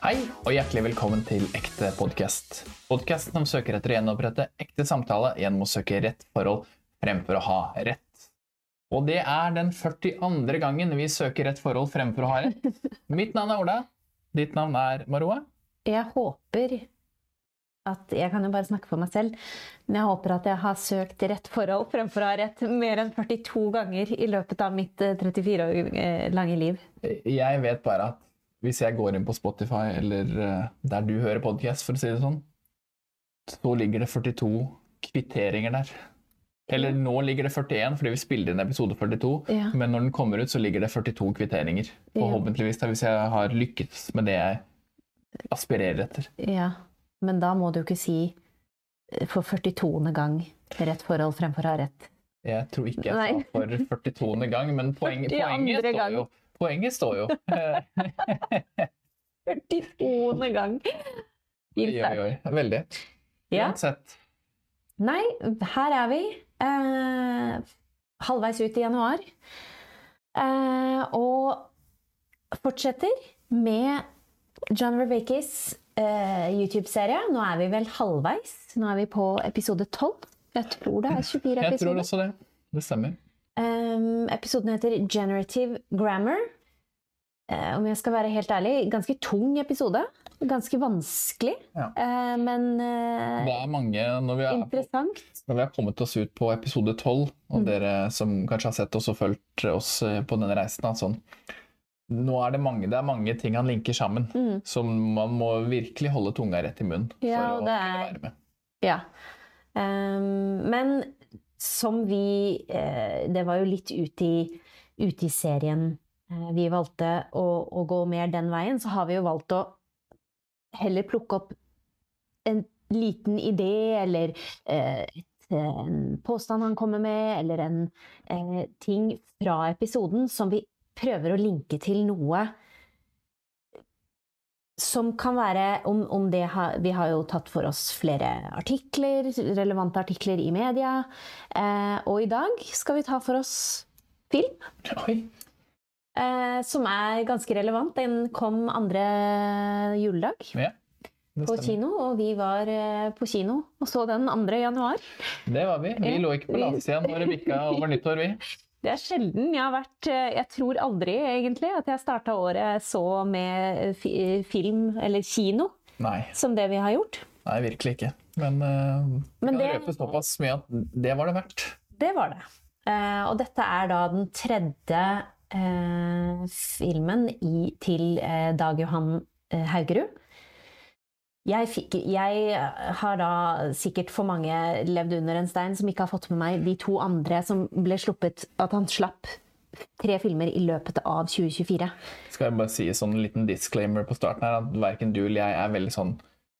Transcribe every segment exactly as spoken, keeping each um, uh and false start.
Hei, og hjertelig velkommen til Ekte Podcast. Podcasten som søker etter å gjenopprette ekte samtale gjennom å søke rett forhold fremfor å ha rett. Og det er den førtiandre gangen vi søker rett forhold fremfor å ha rett. Mitt navn er Ola. Ditt navn er Maroa. Jeg håper at, jeg kan jo bare snakke for meg selv, men jeg håper at jeg har søkt rett forhold fremfor å ha rett mer enn førtito ganger i løpet av mitt trettifire år lange liv. Jeg vet bare at hvis jeg går inn på Spotify, eller der du hører podcast, for å si det sånn, så ligger det førtito kvitteringer der. Eller nå ligger det førtien, fordi vi spiller inn episode førtito, ja. Men når den kommer ut, så ligger det førtito kvitteringer. Forhåpentligvis, da, hvis jeg har lykkes med det jeg aspirerer etter. Ja, men da må du ikke si for førtitoende gang rett forhold fremfor å ha rett. Jeg tror ikke jeg sa for førtitoende gang, men poenget, poenget står gang. jo. Poenget står jo. førtitoende gang. Oi, oi, oi. Veldig. Ja. Uansett. Nei, her er vi. Eh, halvveis ut i januar. Eh, og fortsetter med John Vervaekes eh, YouTube-serie. Nå er vi vel halvveis. Nå er vi på episode tolv. Jeg tror det er tjuefire episoder. Jeg tror også det. Det stemmer. Um, episoden heter Generative Grammar. Uh, om jeg skal være helt ærlig, ganske tung episode. Ganske vanskelig, ja. uh, men uh, det er mange, når vi er interessant. På, når vi har kommet oss ut på episode tolv, og mm. dere som kanskje har sett oss og fulgt oss på denne reisen, altså, nå er det mange, det er mange ting han linker sammen, mm. som man må virkelig holde tunga rett i munnen ja, for å det er, være med. Ja, um, men som vi, eh, det var jo litt ut i, ut i serien eh, vi valgte å, å gå mer den veien, så har vi jo valgt å heller plukke opp en liten idé, eller eh, et, en påstand han kommer med, eller en eh, ting fra episoden som vi prøver å linke til noe som kan være, om, om det har, vi har jo tatt for oss flere artikler, relevante artikler i media, eh, og i dag skal vi ta for oss film, eh, som er ganske relevant. Den kom andre juledag ja, på kino, og vi var eh, på kino og så den andre januar. Det var vi. Vi lå ikke på latsiden når det bikka over nyttår, vi. Det er sjelden jeg har vært, jeg tror aldri egentlig, at jeg startet året så med film eller kino. Nei. Som det vi har gjort. Nei, virkelig ikke. Men, uh, Men jeg det, kan røpe såpass mye at det var det verdt. Det var det. Uh, og dette er da den tredje uh, filmen i, til uh, Dag Johan uh, Haugerud. Jeg, fikk, jeg har da sikkert for mange levd under en stein som ikke har fått med meg de to andre som ble sluppet, at han slapp tre filmer i løpet av tjue tjuefire. Skal jeg bare si sånn en liten disclaimer på starten her, at hverken du eller jeg er veldig sånn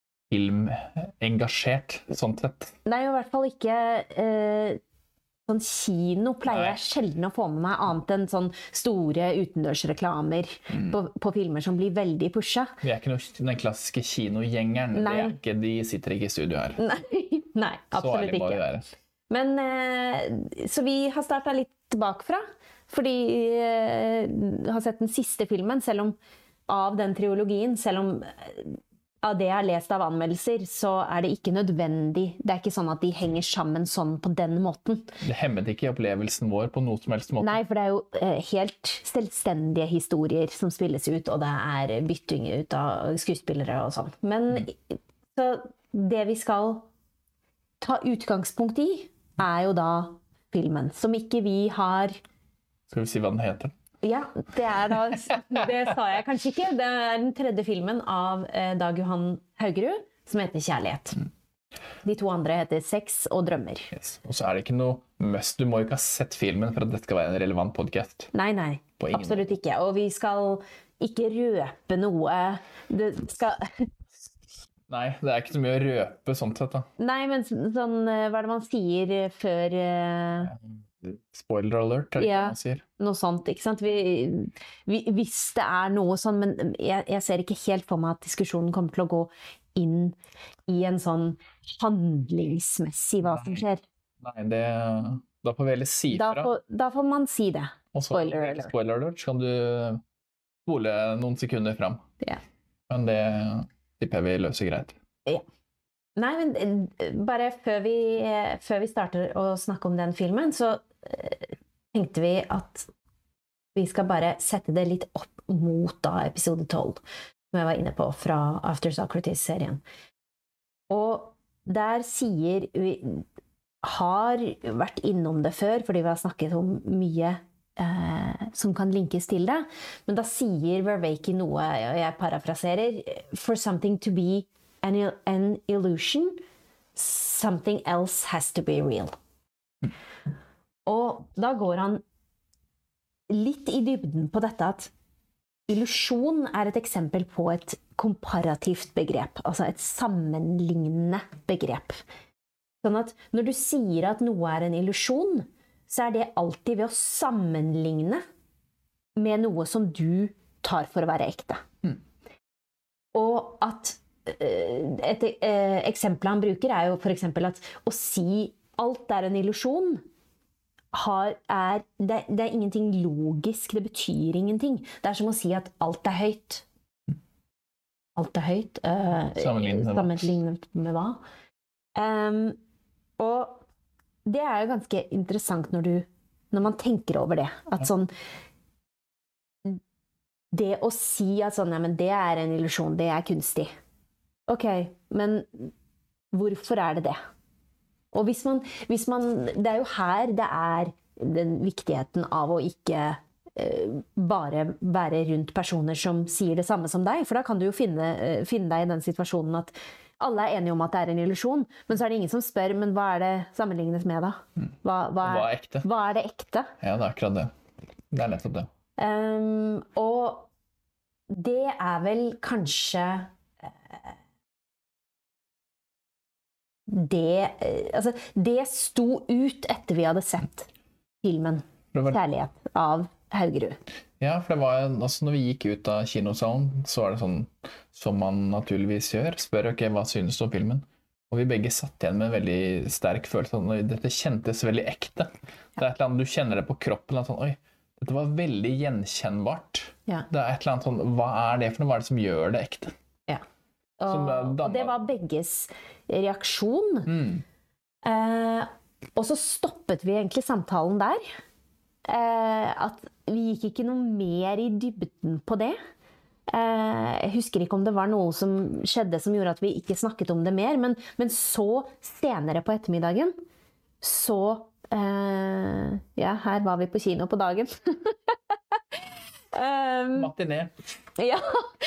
filmengasjert, sånn sett. Nei, i hvert fall ikke eh, sånn kino pleier jeg sjelden å få med meg, annet enn sånn store utendørsreklamer mm. på, på filmer som blir veldig pusha. Vi er ikke noe, den klassiske kinogjengeren, det er ikke, de sitter ikke i studio her. Nei, nei absolutt ikke. Være. Men, eh, så vi har startet litt bakfra, fordi eh, har sett den siste filmen, selv om av den triologien, selv om eh, av det jeg har lest av anmeldelser, så er det ikke nødvendig. Det er ikke sånn at de henger sammen sånn på den måten. Det hemmet ikke opplevelsen vår på noe som helst måte. Nei, for det er jo eh, helt selvstendige historier som spilles ut, og det er bytting ut av skuespillere og sånn. Men mm. så det vi skal ta utgangspunkt i, er jo da filmen, som ikke vi har... Skal vi si hva den heter? Ja, det er da, det sa jeg kanskje ikke. Det er den tredje filmen av eh, Dag Johan Haugerud, som heter Kjærlighet. Mm. De to andre heter Sex og Drømmer. Yes. Og så er det ikke noe must. Du må jo ikke ha sett filmen for at dette skal være en relevant podcast. Nei, nei. Absolutt ikke. Og vi skal ikke røpe noe. Det skal... Nei, det er ikke så mye å røpe sånn sett da. Nei, men sånn, hva er det man sier før... Uh... Spoiler alert, er det ja, man sier? Noe sånt, ikke sant? Vi, vi, hvis det er noe sånn, men jeg, jeg ser ikke helt for meg at diskusjonen kommer til å gå inn i en sånn handlingsmessig hva som skjer. Nei, det, da får vi heller si fra. Da får, da får man si det. Spoiler alert. Spoiler alert, så kan du spole noen sekunder fram. Ja. Men det tipper jeg vi løser greit. Ja. Nei, men bare før vi, før vi starter å snakke om den filmen, så tenkte vi at vi skal bare sette det litt opp mot da episode tolv, som jeg var inne på fra After Socrates-serien. Og der sier vi, har vært innom det før, fordi vi har snakket om mye eh, som kan linkes til det, men da sier Vervaeke noe, og jeg parafraserer, for something to be an, an illusion, something else has to be real. Mm. Og da går han litt i dybden på dette at illusjon er et eksempel på et komparativt begrep, altså et sammenlignende begrep. Sånn at når du sier at noe er en illusjon, så er det alltid ved å sammenligne med noe som du tar for å være ekte. Mm. Og at et eksempel han bruker er jo for eksempel at å si alt er en illusjon, Har, er, det, det er ingenting logisk, det betyr ingenting. Det er som å si at alt er høyt. Alt er høyt. Uh, sammenlignet med, sammenlignet med hva? Um, og det er jo ganske interessant når, du, når man tenker over det. At sånn Det å si at sånn, ja, men det er en illusjon, det er kunstig. Ok, men hvorfor er det det? Og hvis man, hvis man, det er jo her det er den viktigheten av å ikke eh, bare være rundt personer som sier det samme som deg, for da kan du jo finne, eh, finne deg i den situasjonen at alle er enige om at det er en illusjon, men så er det ingen som spør, men hva er det sammenlignet med da? Hva, hva, er, hva er ekte? Hva er det ekte? Ja, det er akkurat det. Det er nettopp det. Um, og det er vel kanskje Det, altså, det sto ut etter vi hadde sett filmen var... Kjærlighet av Haugerud. Ja, for det var, altså, når vi gikk ut av kinosalen, så var det sånn som man naturligvis gjør. Spør, ok, hva synes du om filmen? Og vi begge satt igjen med en veldig sterk følelse. Dette kjentes veldig ekte. Det er et eller annet, du kjenner det på kroppen. Sånn, oi, dette var veldig gjenkjennbart. Ja. Det er et eller annet sånn, hva er det for noe? Hva er det som gjør det ekte? Ja. Og, og det var begges reaksjon. Mm. Eh, og så stoppet vi egentlig samtalen der. Eh, at vi gikk ikke noe mer i dybden på det. Eh, jeg husker ikke om det var noe som skjedde som gjorde at vi ikke snakket om det mer, men, men så senere på ettermiddagen, så eh, ja, her var vi på kino på dagen. um, Matiné. Ja.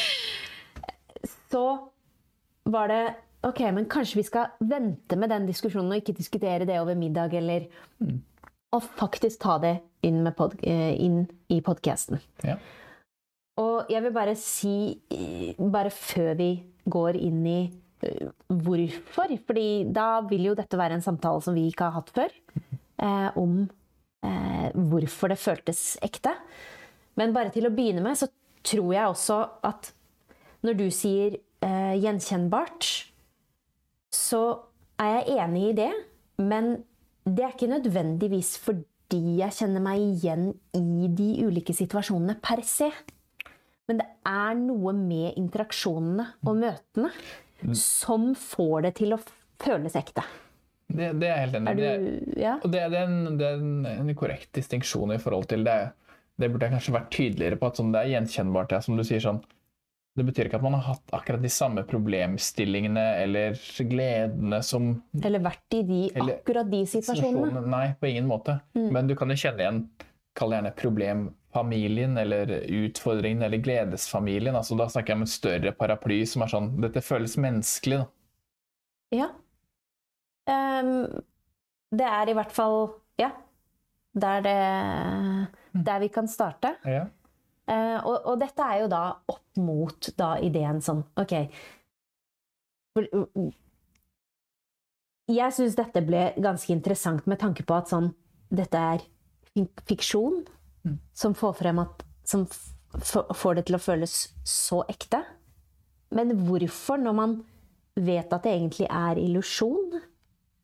Så var det, ok, men kanskje vi skal vente med den diskusjonen og ikke diskutere det over middag, eller mm. og faktisk ta det inn, med pod, inn i podcasten. Ja. Og jeg vil bare si, bare før vi går inn i uh, hvorfor, fordi da vil jo dette være en samtale som vi ikke har hatt før, eh, om eh, hvorfor det føltes ekte. Men bare til å begynne med, så tror jeg også at når du sier eh, gjenkjennbart, så er jeg enig i det, men det er ikke nødvendigvis fordi jeg kjenner meg igjen i de ulike situasjonene per se. Men det er noe med interaksjonene og møtene som får det til å føles ekte. Det, det er jeg helt enig. Er du, ja? Og det, det, er en, det er en, en korrekt distinksjon i forhold til det. Det burde jeg kanskje vært tydeligere på, at sånn, det er gjenkjennbart, ja, som du sier sånn. Det betyr ikke at man har hatt akkurat de samme problemstillingene eller gledene som... Eller vært i de, eller, akkurat de situasjonene. Nei, på ingen måte. Mm. Men du kan jo kjenne igjen, kall det gjerne problemfamilien, eller utfordringen, eller gledesfamilien. Altså, da snakker jeg om en større paraply som er sånn, dette føles menneskelig, da. Ja. Um, det er i hvert fall, ja, der, det, der vi kan starte. Ja. Uh, og, og dette er jo da opp mot da ideen sånn, ok, jeg synes dette ble ganske interessant med tanke på at sånn, dette er fiksjon mm. som får frem at, som f- får det til å føles så ekte, men hvorfor når man vet at det egentlig er illusjon,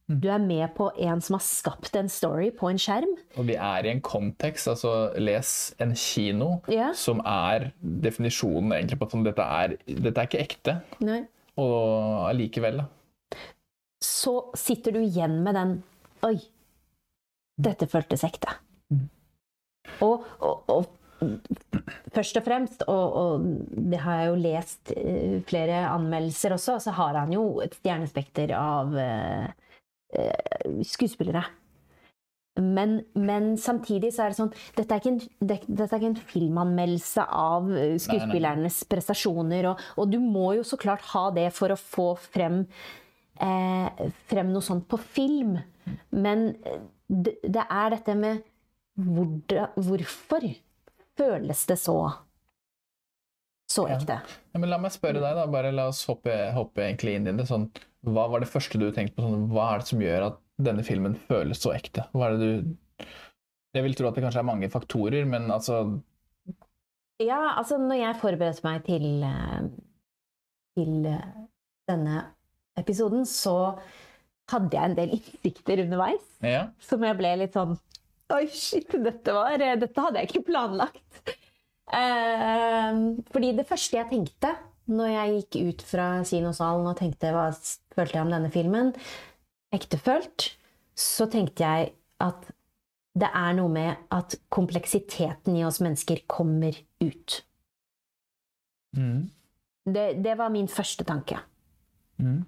Du er med på en som har skapt en story på en skjerm. Og vi er i en kontekst, altså les en kino, Ja. som er definisjonen egentlig på at dette er, dette er ikke ekte. Nei. Og allikevel, da. Så sitter du igjen med den, oi, dette føltes ekte. Mm. Og, og, og først og fremst, og, og det har jeg jo lest uh, flere anmeldelser også, så har han jo et stjernespekter av uh, uh, skuespillere. Men, men samtidig så er det sånn, dette er ikke en, det, dette er ikke en filmanmeldelse av skuespillernes prestasjoner, og, og du må jo så klart ha det for å få frem, uh, frem noe sånt på film. Men det, det er dette med hvor, hvorfor føles det så så ekte. Ja. Ja, men la meg spørre deg da, bare la oss hoppe, hoppe egentlig inn i det. Sånn, hva var det første du tenkte på? Sånn, hva er det som gjør at denne filmen føles så ekte? Hva er det du... Jeg vil tro at det kanskje er mange faktorer, men altså... Ja, altså når jeg forberedte meg til, til denne episoden, så hadde jeg en del innsikter underveis, ja. Som jeg ble litt sånn, oi shit, dette, var, dette hadde jeg ikke planlagt. Eh, fordi det første jeg tenkte, når jeg gikk ut fra kinosalen og tenkte hva følte jeg om denne filmen, ektefølt, så tenkte jeg at det er noe med at kompleksiteten i oss mennesker kommer ut. Mm. Det, det var min første tanke. Mm.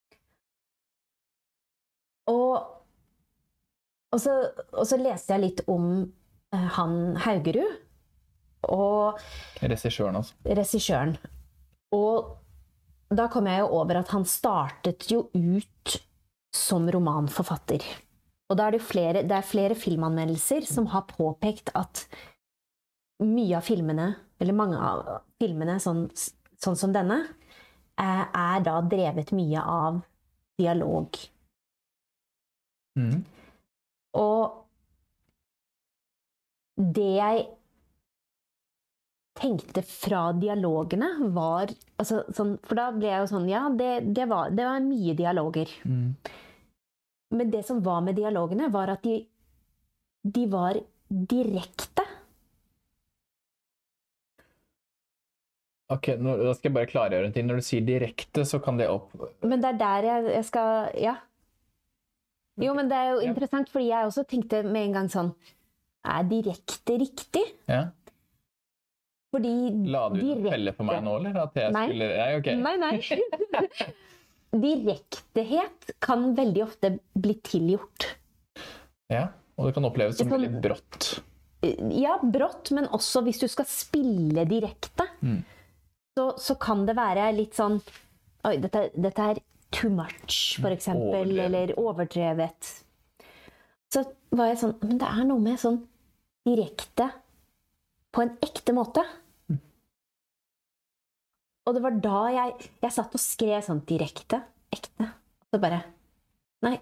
Og, og, så, og så leste jeg litt om uh, han Haugerud, og regissøren altså. regissøren. Og da kom jeg jo over at han startet jo ut som romanforfatter. Og da er det jo flere, det er flere filmanmeldelser som har påpekt at mye av filmene, eller mange av filmene sånn, sånn som denne, er, er da drevet mye av dialog. Mm. Og det jeg tenkte fra dialogene var, altså, sånn, for da ble jeg jo sånn, ja, det, det, var, det var mye dialoger. Mm. Men det som var med dialogene var at de, de var direkte. Ok, nå, da skal jeg bare klargjøre en ting. Når du sier direkte, så kan det opp... Men det er der jeg, jeg skal, ja. Jo, men det er jo interessant, fordi jeg også tenkte med en gang sånn, er direkte riktig? Ja. Fordi La du direkte... felle på meg nå, eller? At jeg nei. skulle... Ja, ok. Nei, nei. Direktehet kan veldig ofte bli tilgjort. Ja, og det kan oppleves som sånn, veldig brått. Ja, brått, men også hvis du skal spille direkte, mm. så, så kan det være litt sånn, oi, dette, dette er too much, for eksempel, overdrevet. Eller overdrevet. Så var jeg sånn, men det er noe med sånn direkte på en ekte måte. Mm. Og det var da jeg, jeg satt og skrev sånn direkte, ekte. Og så bare, nei,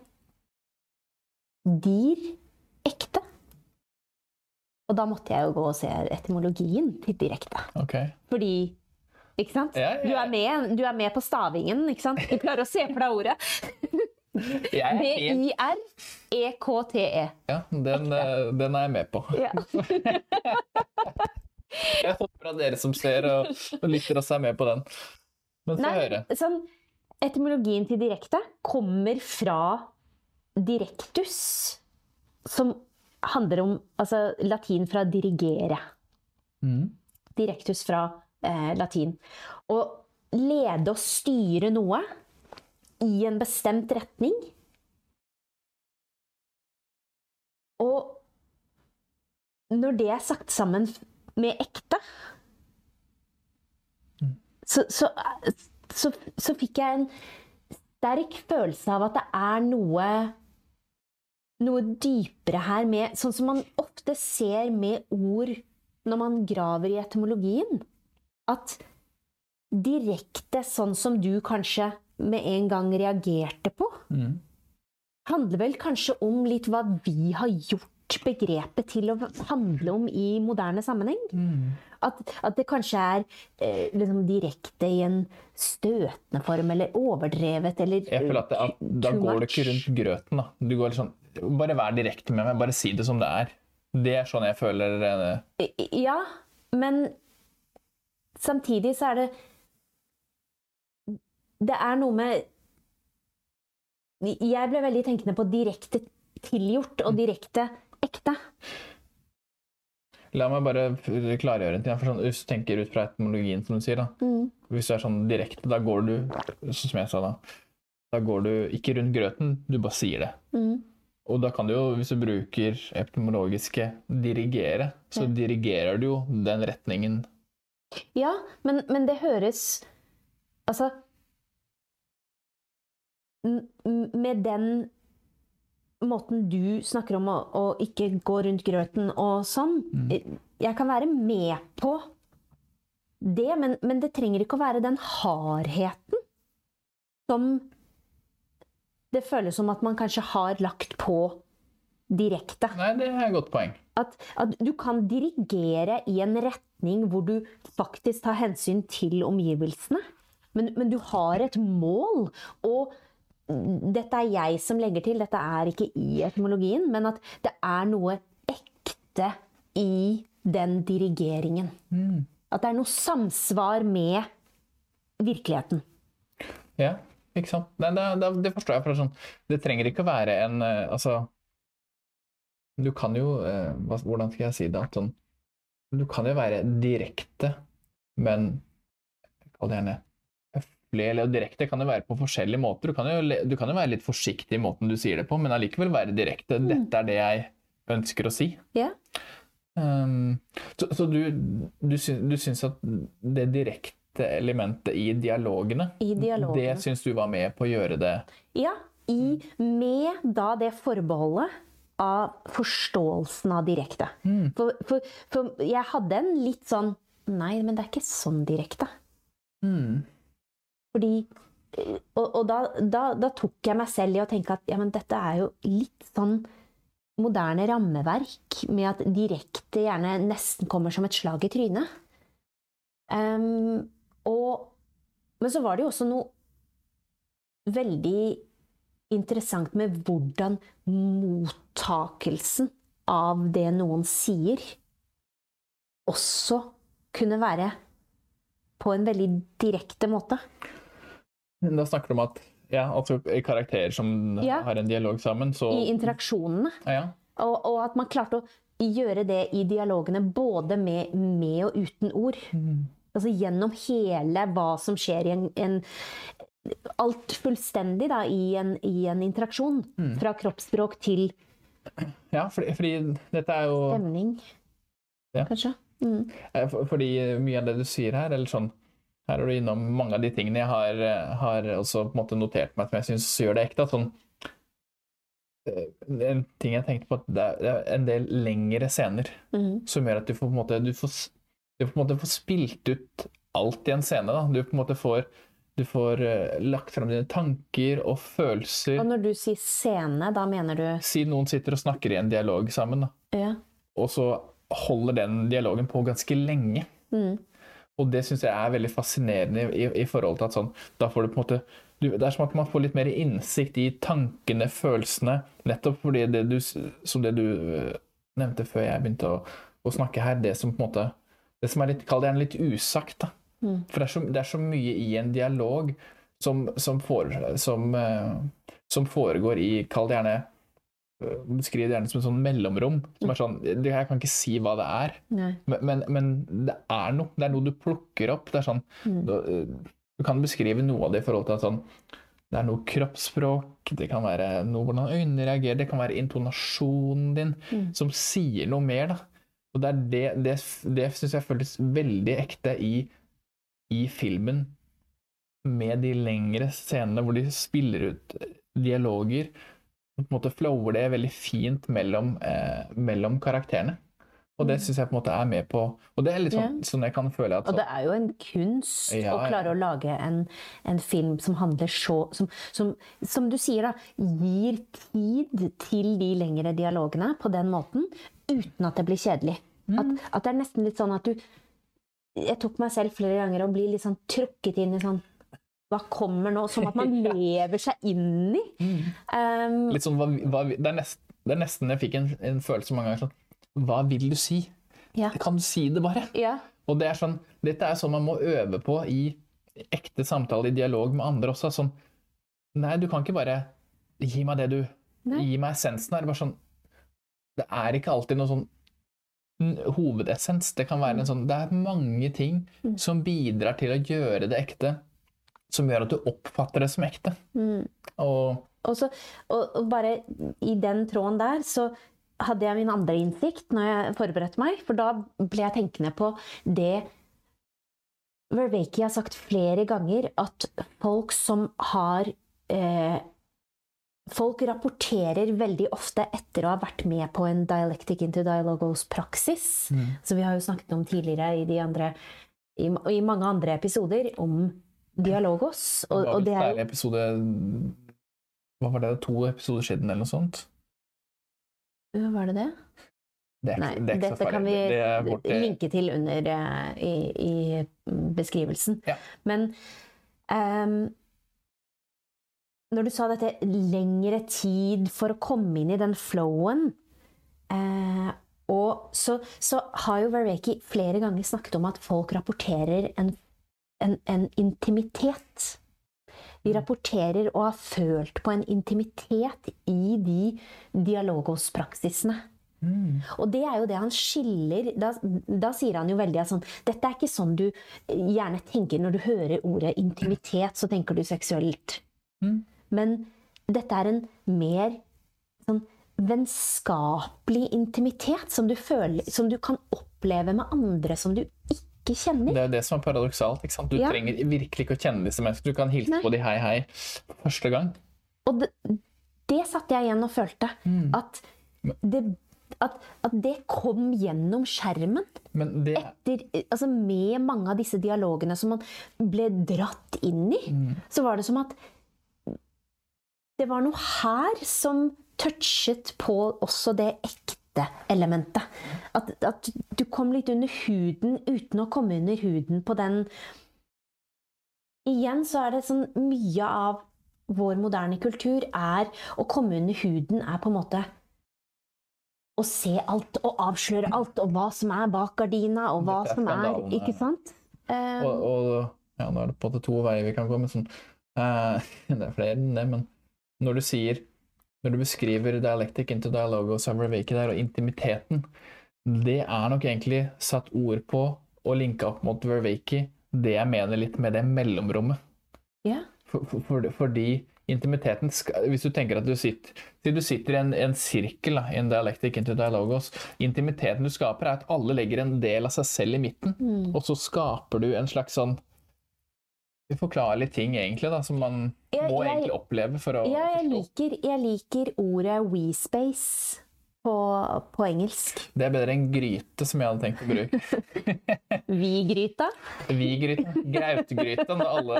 dir, ekte. Og da måtte jeg jo gå og se etymologien til direkte. Okay. Fordi, ikke sant? Ja, ja. Du, er med, du er med på stavingen, ikke sant? Du klarer å se for deg ordet. B I R E K T E. Ja, den, den er jeg med på. Ja. Jeg håper at dere som ser og, og lytter også er med på den. Men få høre. Sånn, etymologien til direkte kommer fra directus, som handler om, altså latin fra dirigere. Mm. Directus fra eh, latin. Og lede og styre noe i en bestemt retning. Og når det er sagt sammen med ekte, mm. så, så, så, så fikk jeg en sterk følelse av at det er noe noe dypere her med, sånn som man ofte ser med ord når man graver i etymologien, at direkte sånn som du kanskje med en gang reagerte på, mm. handler vel kanskje om litt hva vi har gjort begrepet til å handle om i moderne sammenheng. Mm. At, at det kanskje er eh, liksom direkte i en støtende form, eller overdrevet, eller Jeg føler at, det, at da too går du much. ikke rundt grøten da. Du går litt sånn, bare vær direkte med meg, bare si det som det er. Det er sånn jeg føler. eh, Ja, men samtidig så er det Det er noe med Jeg ble veldig tenkende på direkte tilgjort og direkte ekte. La meg bare klargjøre en ting, for sånn, hvis du tenker ut fra etymologien, som du sier da. Mm. Hvis du er sånn direkte, da går du, sånn som jeg sa da, da går du ikke rundt grøten, du bare sier det. Mm. Og da kan du jo, hvis du bruker etymologiske dirigere, så Ja. dirigerer du jo den retningen. Ja, men, men det høres Altså m- m- Med den måten du snakker om å, å ikke gå rundt grøten og sånn, jeg kan være med på det, men, men det trenger ikke å være den hardheten som det føles som at man kanskje har lagt på direkte. Nei, det er et godt poeng. At, at du kan dirigere i en retning hvor du faktisk tar hensyn til omgivelsene, men, men du har et mål, og dette er jeg som legger til, dette er ikke i etymologien, men at det er noe ekte i den dirigeringen. Mm. At det er noe samsvar med virkeligheten. Ja, ikke sant? Nei, det, det, det forstår jeg, for det er sånn, det trenger ikke å være en, eh, altså, du kan jo, eh, hva- hvordan skal jeg si det, at sånn, du kan jo være direkte, men, kall det gjerne, høflig, eller direkte kan jo være på forskjellige måter. Du kan jo, le- du kan jo være litt forsiktig i måten du sier det på, men allikevel være direkte. Dette er det jeg ønsker å si. Ja. Um, så så du, du, syns, du syns at det direkte elementet i dialogene, I dialogene. det syns du var med på å gjøre det? Ja, i, med da det forbeholdet av forståelsen av direkte. Mm. For, for, for jeg hadde en litt sånn, nei, men det er ikke sånn direkte. Mm. Fordi, og, og da, da, da tok jeg meg selv i å tenke at ja, men dette er jo litt sånn moderne rammeverk, med at direkte gjerne nesten kommer som et slag i trynet. Um, og, men så var det jo også noe veldig interessant med hvordan mottakelsen av det noen sier også kunne være på en veldig direkte måte. Da snakker du om at ja, altså i karakterer som Ja. har en dialog sammen, så... I interaksjonene. Ja, ja. Og, og at man klarte å gjøre det i dialogene både med, med og uten ord. Altså gjennom hele hva som skjer i en, en alt fullstendig da, i, en, i en interaksjon. Fra kroppsspråk til Ja, fordi, fordi dette er jo... stemning, Ja. kanskje. Mm. Eh, for- Fordi mye av det du sier her, eller sånn, her er du innom mange av de tingene jeg har, eh, har også på en måte notert meg som jeg synes gjør det ekte. At sånn, eh, en ting jeg tenkte på, at det er, det er en del lengre scener Mm. som gjør at du får, på en måte, du får, s- du på en måte får spilt ut alt i en scene. Da. Du på en måte får, du får eh, lagt frem dine tanker og følelser. Og når du sier scene, da mener du Si noen sitter og snakker i en dialog sammen, da. ja. Og så holder den dialogen på ganske lenge. Mm. Og det synes jeg er veldig fascinerende i, i forhold til at sånn, da får du på en måte, du, det er som at man får litt mer innsikt i tankene, følelsene, nettopp fordi det du, som det du øh, nevnte før jeg begynte å, å snakke her, det som på en måte, det som er litt, kall det gjerne litt usagt da. Mm. For det er, så, det er så mye i en dialog som, som, for, som, øh, som foregår i, kall det gjerne, beskriver det gjerne som en sånn mellomrom, som er sånn, det- jeg kan ikke si hva det er, Nei. men, men, men det er noe, det er noe du plukker opp, det er sånn, Mm. du, du kan beskrive noe av det i forhold til at sånn, det er noe kroppsspråk, det kan være noe hvordan øynene reagerer, det kan være intonasjonen din, Mm. som sier noe mer da, og det er det, det, det synes jeg føles veldig ekte i, i filmen, med de lengre scenene hvor de spiller ut dialoger, på en måte flower det veldig fint mellom, eh, mellom karakterene. Og det synes jeg på en måte er med på, og det er litt sånn, Ja. sånn jeg kan føle at Og det er jo en kunst Ja, å klare å lage en, en film som handler så, som, som, som du sier da, gir tid til de lengre dialogene på den måten, uten at det blir kjedelig. At, at det er nesten litt sånn at du, jeg tok meg selv flere ganger og blir litt sånn trukket inn i sånn, hva kommer nå, som at man lever seg inn i. Um, litt sånn, hva, hva, det, er nest, det er nesten jeg fikk en, en følelse mange ganger sånn, hva vil du si? ja. Kan du si det bare? Ja. Og det er sånn, dette er sånn man må øve på i ekte samtale, i dialog med andre også. Sånn, nei, du kan ikke bare gi meg det du, Nei. gi meg essensen her. Bare sånn, det er ikke alltid noe sånn hovedessens. Det kan være en sånn, det er mange ting som bidrar til å gjøre det ekte, som gjør at du oppfatter det som ekte. Mm. Og, Og, så, og, og bare i den tråden der, så hadde jeg min andre innsikt når jeg forberedte meg, for da ble jeg tenkende på det Vervaeke har sagt flere ganger, at folk som har eh, folk rapporterer veldig ofte etter å ha vært med på en Dialectic into Dialogos-praksis, mm. som vi har jo snakket om tidligere i, de andre, i, i mange andre episoder om dialogos. Og, og det er jo episode, hva var det, to episoder siden eller noe sånt? Var det det? Det er, Nei, det er ikke dette så kan vi det er vårt, linke til under uh, i, i beskrivelsen. Ja. Men um, når du sa dette lengre tid for å komme inn i den flowen, uh, og så, så har jo Vervaeke flere ganger snakket om at folk rapporterer en, en, en intimitet. Vi rapporterer og har følt på en intimitet i de dialogos-praksisene. Mm. Og det er jo det han skiller, da, da sier han jo veldig at sånn, dette er ikke sånn du gjerne tenker når du hører ordet intimitet, så tenker du seksuelt. Mm. Men dette er en mer sånn vennskapelig intimitet som du føler, som du kan oppleve med andre som du ikke kjenner. Det er det som er paradoksalt, ikke sant? Du ja. trenger virkelig ikke å kjenne disse menneskene. Du kan hilse Nei. På de hei hei første gang. Og det, det satt jeg igjen og følte. Mm. At, det, at, at det kom gjennom skjermen. Men det... Etter, altså med mange av disse dialogene som man ble dratt inn i, mm. så var det som at det var noe her som touchet på også det ekte elementet. At, at du kom litt under huden uten å komme under huden på den. Igjen så er det sånn, mye av vår moderne kultur er å komme under huden er på en måte å se alt og avsløre alt og hva som er bak gardina og hva som er, ikke sant? Um, og, og ja, nå er det på en måte to veier vi kan gå med sånn, uh, det er flere enn det, men når du sier når du beskriver Dialectic into Dialogos av Vervaeke der, og intimiteten, det er nok egentlig satt ord på og linket opp mot Vervaeke, det jeg mener litt med det mellomrommet. Ja. For, for, for, fordi intimiteten, skal, hvis du tenker at du sitter, du sitter i en, en sirkel, da, i en Dialectic into Dialogos, intimiteten du skaper er at alle legger en del av seg selv i midten, mm. og så skaper du en slags sånn forklarlige ting egentlig da, som man jeg, må jeg, egentlig oppleve for å ja, jeg forstå. Liker, jeg liker ordet we-space på, på engelsk. Det er bedre enn gryte som jeg hadde tenkt å bruke. Vi-gryta? Vi-gryta. Grautgryta når alle...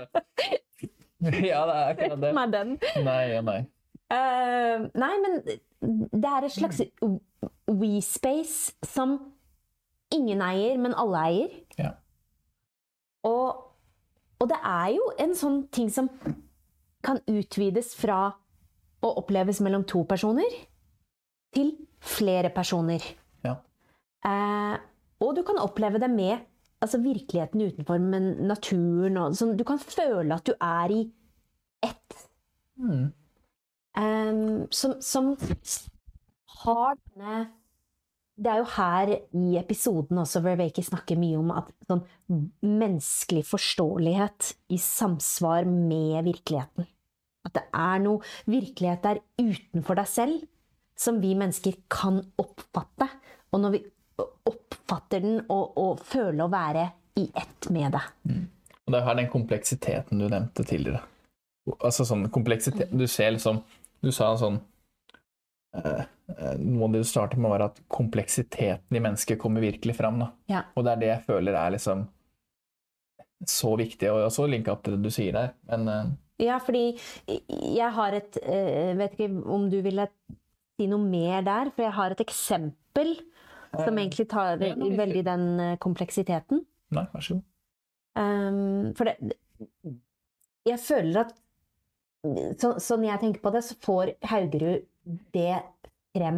Ja, det er akkurat det. Med den. Nei, ja, nei. Uh, nei, men det er et slags we-space som ingen eier, men alle eier. Ja. Og Og det er jo en sånn ting som kan utvides fra å oppleves mellom to personer til flere personer. Ja. Eh, og du kan oppleve det med altså virkeligheten utenfor, men naturen og sånn. Du kan føle at du er i ett. Mm. Um, som, som har denne Det er jo her i episoden også Vervaeke snakker mye om at sånn menneskelig forståelighet i samsvar med virkeligheten. At det er noe virkelighet der utenfor deg selv som vi mennesker kan oppfatte. Og når vi oppfatter den og, og føler å være i ett med det. Mm. Og det er her den kompleksiteten du nevnte tidligere. Altså sånn kompleksitet, du ser liksom, du sa sånn eh, noe av det du starter med var at kompleksiteten i mennesket kommer virkelig fram. Da. Ja. Og det er det jeg føler er liksom så viktig, og også linket opp til det du sier der. Men, eh, Ja, fordi jeg har et, jeg vet ikke om du ville si noe mer der, for jeg har et eksempel som egentlig tar ja, nå, veldig den kompleksiteten. Nei, vær så god. Um, for det, jeg føler at så, sånn jeg tenker på det, så får Haugerud det frem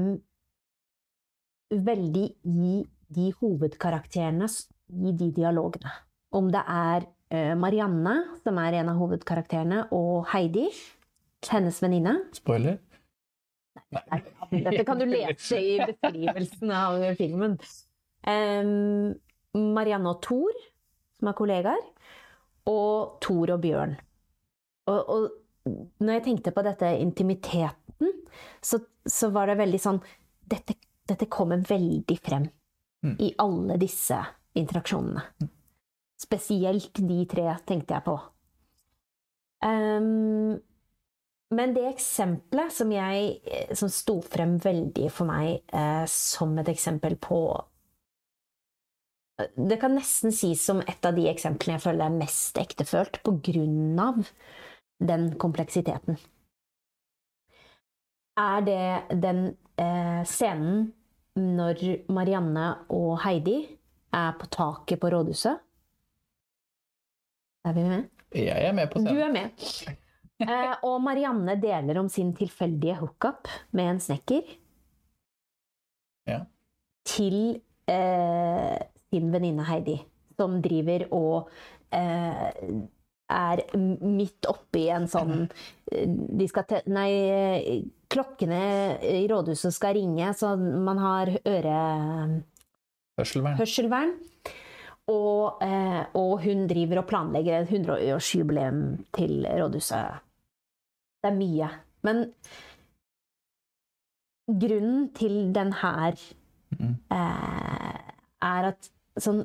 veldig i de hovedkarakterene, i de dialogene. Om det er uh, Marianne, som er en av hovedkarakterene, og Heidi, hennes venninne. Spoiler? Nei, dette kan du lese i beskrivelsen av filmen. Um, Marianne og Thor, som er kollegaer, og Thor og Bjørn. Og, og når jeg tenkte på dette intimiteten, så, så var det veldig sånn, dette, dette kommer veldig frem mm. i alle disse interaksjonene. Mm. Spesielt de tre tenkte jeg på. Um, men det eksempelet som jeg, som sto frem veldig for meg eh, som et eksempel på, det kan nesten sies som et av de eksemplene jeg føler er mest ektefølt på grunn av den kompleksiteten. Er det den eh, scenen når Marianne og Heidi er på taket på rådhuset? Er vi med? Jeg er med på scenen. Du er med. Eh, og Marianne deler om sin tilfeldige hookup med en snekker. Ja. Til eh, sin venninne Heidi, som driver og eh, er midt oppe i en sånn de skal te- Nei, klokkene i rådhuset skal ringe, så man har øre... Hørselvern. Hørselvern. Og, eh, og hun driver og planlegger et hundreårsjubileum til rådhuset. Det er mye. Men grunnen til den her mm. eh, er at sånn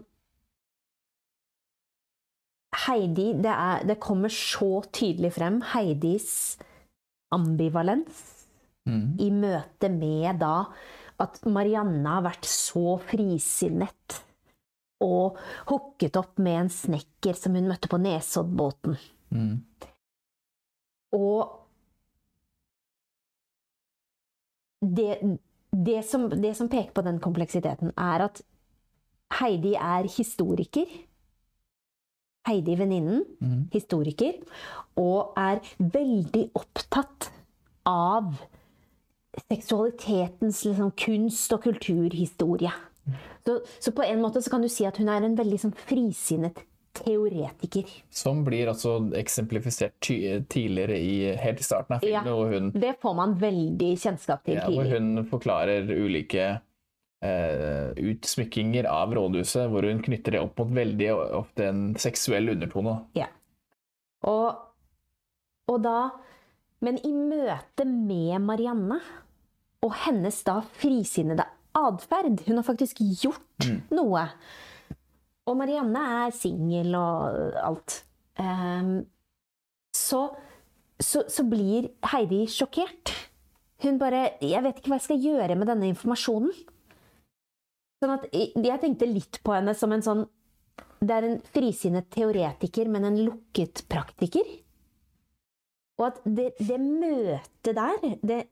Heidi, det, er, det kommer så tydelig frem Heidis ambivalens mm. i møte med da at Marianne har vært så frisinnet og hooket opp med en snekker som hun møtte på Nesoddbåten. Mm. Og det, det, som, det som peker på den kompleksiteten er at Heidi er historiker. Heidi, venninnen, mm. historiker, og er veldig opptatt av seksualitetens liksom, kunst- og kulturhistorie. Så, så på en måte så kan du si at hun er en veldig sånn, frisinnet teoretiker. Som blir også eksemplifisert ty- tidligere i, helt i starten av filmen. Ja, hvor hun, det får man veldig kjennskap til ja, tidlig. hvor hun forklarer ulike eh, utsmykkinger av rådhuset, hvor hun knytter det opp mot veldig ofte en seksuell undertone. Ja. Og, og da, men i møte med Marianne, og hennes da frisinnede adferd, hun har faktisk gjort mm. noe. Og Marianne er single og alt. Um, så, så, så blir Heidi sjokkert. Hun bare, jeg vet ikke hva jeg skal gjøre med denne informasjonen. Sånn at jeg tenkte litt på henne som en sånn, det er en frisinnet teoretiker, men en lukket praktiker. Og at det, det møtet der, det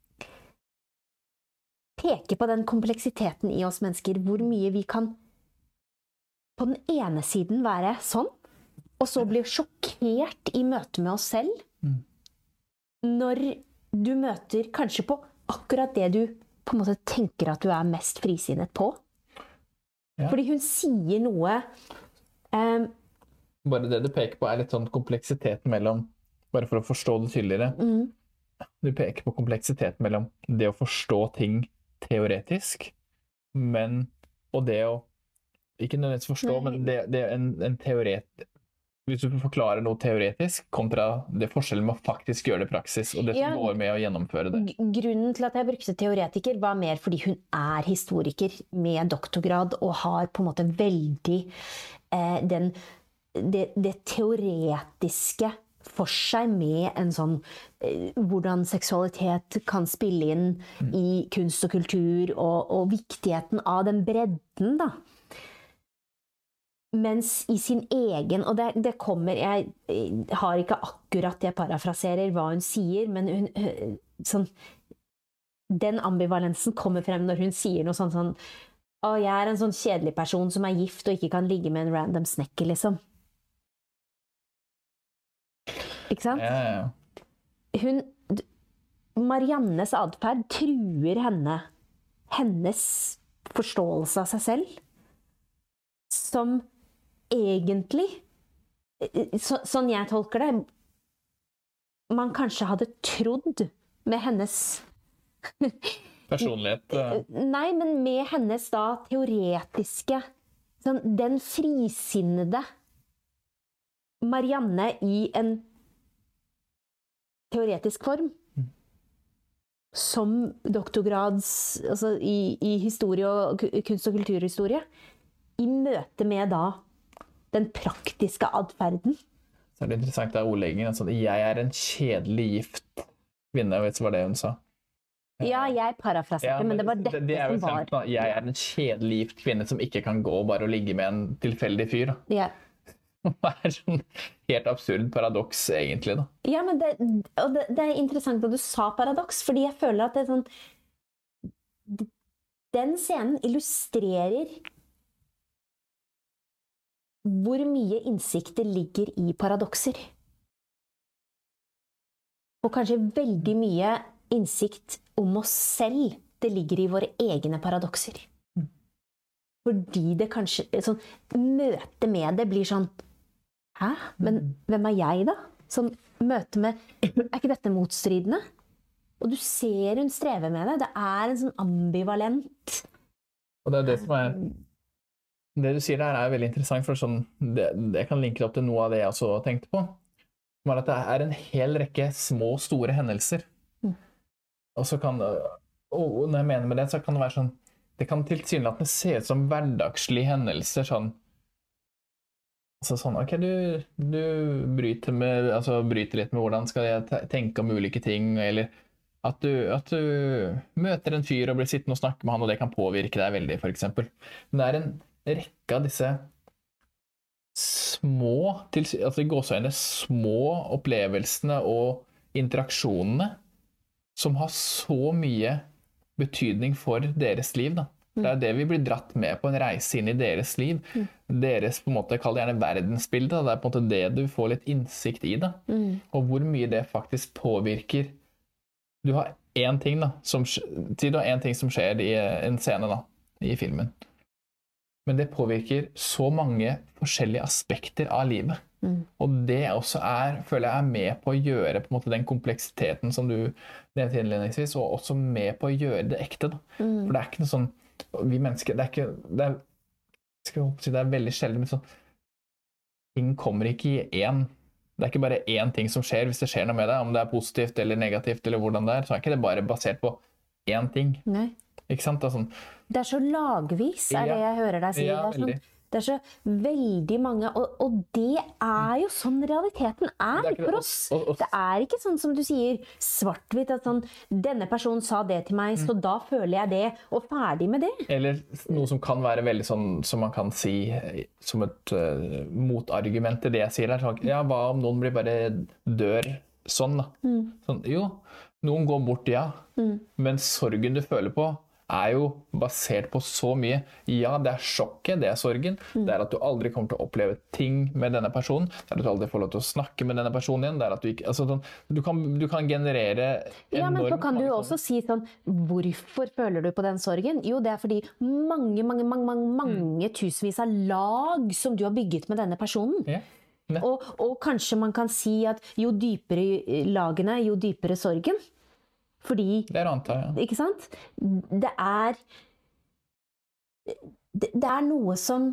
peker på den kompleksiteten i oss mennesker, hvor mye vi kan på den ene siden være sånn, og så bli sjokkert i møte med oss selv, mm. når du møter kanskje på akkurat det du på en måte tenker at du er mest frisinnet på. Ja. Fordi hun sier noe um, bare det du peker på er litt sånn kompleksitet mellom, bare for å forstå det tydeligere, mm. du peker på kompleksitet mellom det å forstå ting teoretisk, men, og det å, ikke nødvendigvis forstå, Nei. men det, det er en, en teoret, hvis du forklarer noe teoretisk, kontra det forskjellen med å faktisk gjøre det i praksis, og det som ja, går med å gjennomføre det. Grunnen til at jeg brukte teoretiker var mer fordi hun er historiker med doktorgrad, og har på en måte veldig eh, den, det, det teoretiske for seg med en sånn eh, hvordan seksualitet kan spille inn mm. i kunst og kultur, og, og viktigheten av den bredden, da. Mens i sin egen, og det, det kommer, jeg, jeg har ikke akkurat, jeg parafraserer hva hun sier, men hun, sånn, den ambivalensen kommer frem når hun sier noe sånn, sånn, å, jeg er en sånn kjedelig person som er gift og ikke kan ligge med en random snekker, liksom. Ikke sant? Ja, ja, ja. Hun, Mariannes adferd truer henne, hennes forståelse av seg selv, som egentlig, så, sånn jeg tolker det, man kanskje hadde trodd med hennes personlighet. Nei, men med hennes da teoretiske, sånn, den frisinnede Marianne i en teoretisk form, mm. som doktorgrads, altså i, i historie og kunst- og kulturhistorie, i møte med da den praktiske adferden. Så er det interessant av ordleggingen. Altså, jeg er en kjedelig gift kvinne, vet du hva det hun sa? Ja, jeg parafraserte, ja, men, men det var dette det, det som var. Kjent, jeg er en kjedelig gift kvinne som ikke kan gå bare og ligge med en tilfeldig fyr. Da. Ja. Det er sånn helt absurd paradoks, egentlig. Da. Ja, men det, og det, det er interessant at du sa paradoks, fordi jeg føler at det er sånn, den scenen illustrerer hvor mye innsikt det ligger i paradokser. Og kanskje veldig mye innsikt om oss selv det ligger i våre egne paradokser. Mm. Fordi det kanskje, sånn, møte med det blir sånn, hæ? Men hvem er jeg da? Sånn, møte med, er ikke dette motstridende? Og du ser hun strever med det. Det er en sånn ambivalent. Og det er det som er... Det du sier der er veldig interessant, for sånn, det, det kan linke opp til noe av det jeg også tenkte på. Som er at det er en hel rekke små, store hendelser. Mm. Og så kan, og når jeg mener med det, så kan det være sånn, det kan tilsynelatende se ut som hverdagslige hendelser, sånn, altså sånn, ok, du, du bryter, med, altså, bryter litt med hvordan skal jeg tenke om ulike ting, eller at du, at du møter en fyr og blir sittende og snakke med han, og det kan påvirke deg veldig, for eksempel. Men det er en rekke av disse små, altså i gåseøyne, små opplevelsene og interaksjonene som har så mye betydning for deres liv. Da. Det er det vi blir dratt med på en reise inn i deres liv. Mm. Deres, på en måte, kall det gjerne verdensbilde. Det er på en måte det du får litt innsikt i. Da. Mm. Og hvor mye det faktisk påvirker. Du har en ting, da, som, du har en ting som skjer i en scene da, i filmen. Men det påvirker så mange forskjellige aspekter av livet. Mm. Og det også er, føler jeg, er med på å gjøre på en måte, den kompleksiteten som du nevnte innledningsvis, og også med på å gjøre det ekte. Da. Mm. For det er ikke noe sånn, vi mennesker, det er ikke, det er, skal jeg håpe, det er veldig sjelden, men sånn, ting kommer ikke i én. Det er ikke bare én ting som skjer hvis det skjer noe med deg, om det er positivt eller negativt, eller hvordan det er, så er ikke det bare basert på én ting. Nei. Ikke sant? Det er, sånn, det er så lagvis, er det jeg hører deg si. Ja, det, er sånn, det er så veldig mange, og, og det er jo sånn realiteten er, er for oss. Og, og, det er ikke sånn som du sier, svart-hvitt, at sånn, denne personen sa det til meg, mm. så da føler jeg det, og ferdig med det. Eller noe som kan være veldig sånn, som man kan si, som et uh, motargument til det jeg sier der. Sånn, ja, hva om noen blir bare dør sånn da? Mm. Sånn, jo, noen går bort, ja, mm. men sorgen du føler på, er jo basert på så mye. Ja, det er sjokket, det er sorgen. Mm. Det er at du aldri kommer til å oppleve ting med denne personen. Det er at du aldri får lov til å snakke med denne personen igjen. Det er at du ikke, altså, du, kan, du kan generere enormt. Ja, men så kan du jo også si sånn, hvorfor føler du på den sorgen? Jo, det er fordi mange, mange, mange, mange, mange mm. tusenvis av lag som du har bygget med denne personen. Ja. Og, og kanskje man kan si at jo dypere lagene, jo dypere sorgen. Fordi, det er antar, ja. Ikke sant? Det er, det, det er noe som,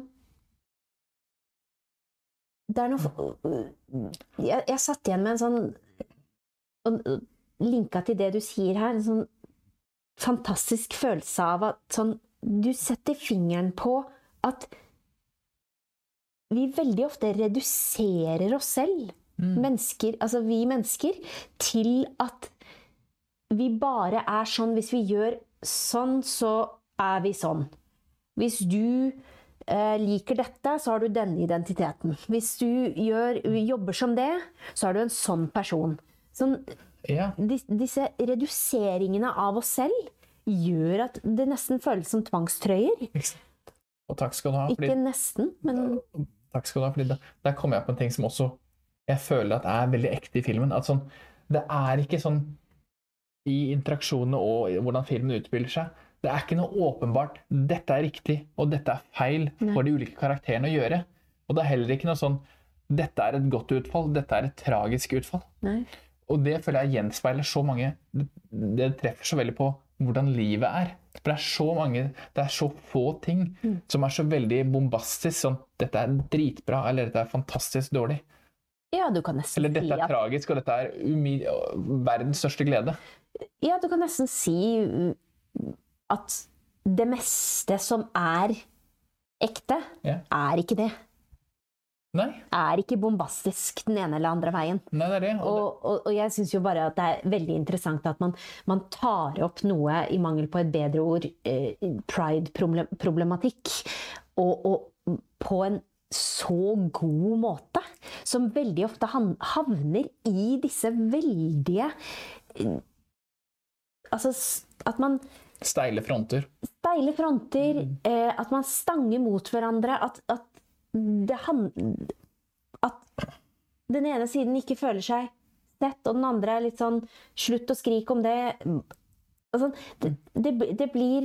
det er noe, jeg, jeg satt igjen med en sånn, og linka til det du sier her, en sånn fantastisk følelse av at sånn, du setter fingeren på at vi veldig ofte reduserer oss selv mm. mennesker, altså vi mennesker, til at vi bare er sånn, hvis vi gjør sånn, så er vi sånn. Hvis du eh, liker dette, så har du denne identiteten. Hvis du gjør, jobber som det, så er du en sånn person. Sånn, ja. dis, disse reduseringene av oss selv gjør at det nesten føles som tvangstrøyer. Og takk skal du ha. Ikke fordi, nesten, men... Takk skal du ha, fordi da, der kommer jeg på en ting som også jeg føler at er veldig ekte i filmen. At sånn, det er ikke sånn i interaksjonene og hvordan filmen utspiller seg, det er ikke noe åpenbart dette er riktig og dette er feil for Nei. De ulike karakterene å gjøre. Og det er heller ikke noe sånn dette er et godt utfall, dette er et tragisk utfall. Nei. Og det føler jeg gjenspeiler så mange, det, det treffer så veldig på hvordan livet er. For det er så mange, det er så få ting mm. som er så veldig bombastisk, sånn dette er dritbra, eller dette er fantastisk dårlig. Ja, du kan nesten eller dette er si tragisk, og dette er umi- verdens største glede. Ja, du kan nesten si at det meste som er ekte, ja. er ikke det. Nei. Er ikke bombastisk den ene eller andre veien. Nei, det er det. Og, og, og, og jeg synes jo bare at det er veldig interessant at man, man tar opp noe, i mangel på et bedre ord, eh, pride-problematikk, og, og på en så god måte, som veldig ofte havner i disse veldige altså at man steile fronter steile fronter mm. eh, at man stanger mot hverandre, at, at det at den ene siden ikke føler seg sett, og den andre er litt sånn slutt å skrike om det, altså, det, det, det blir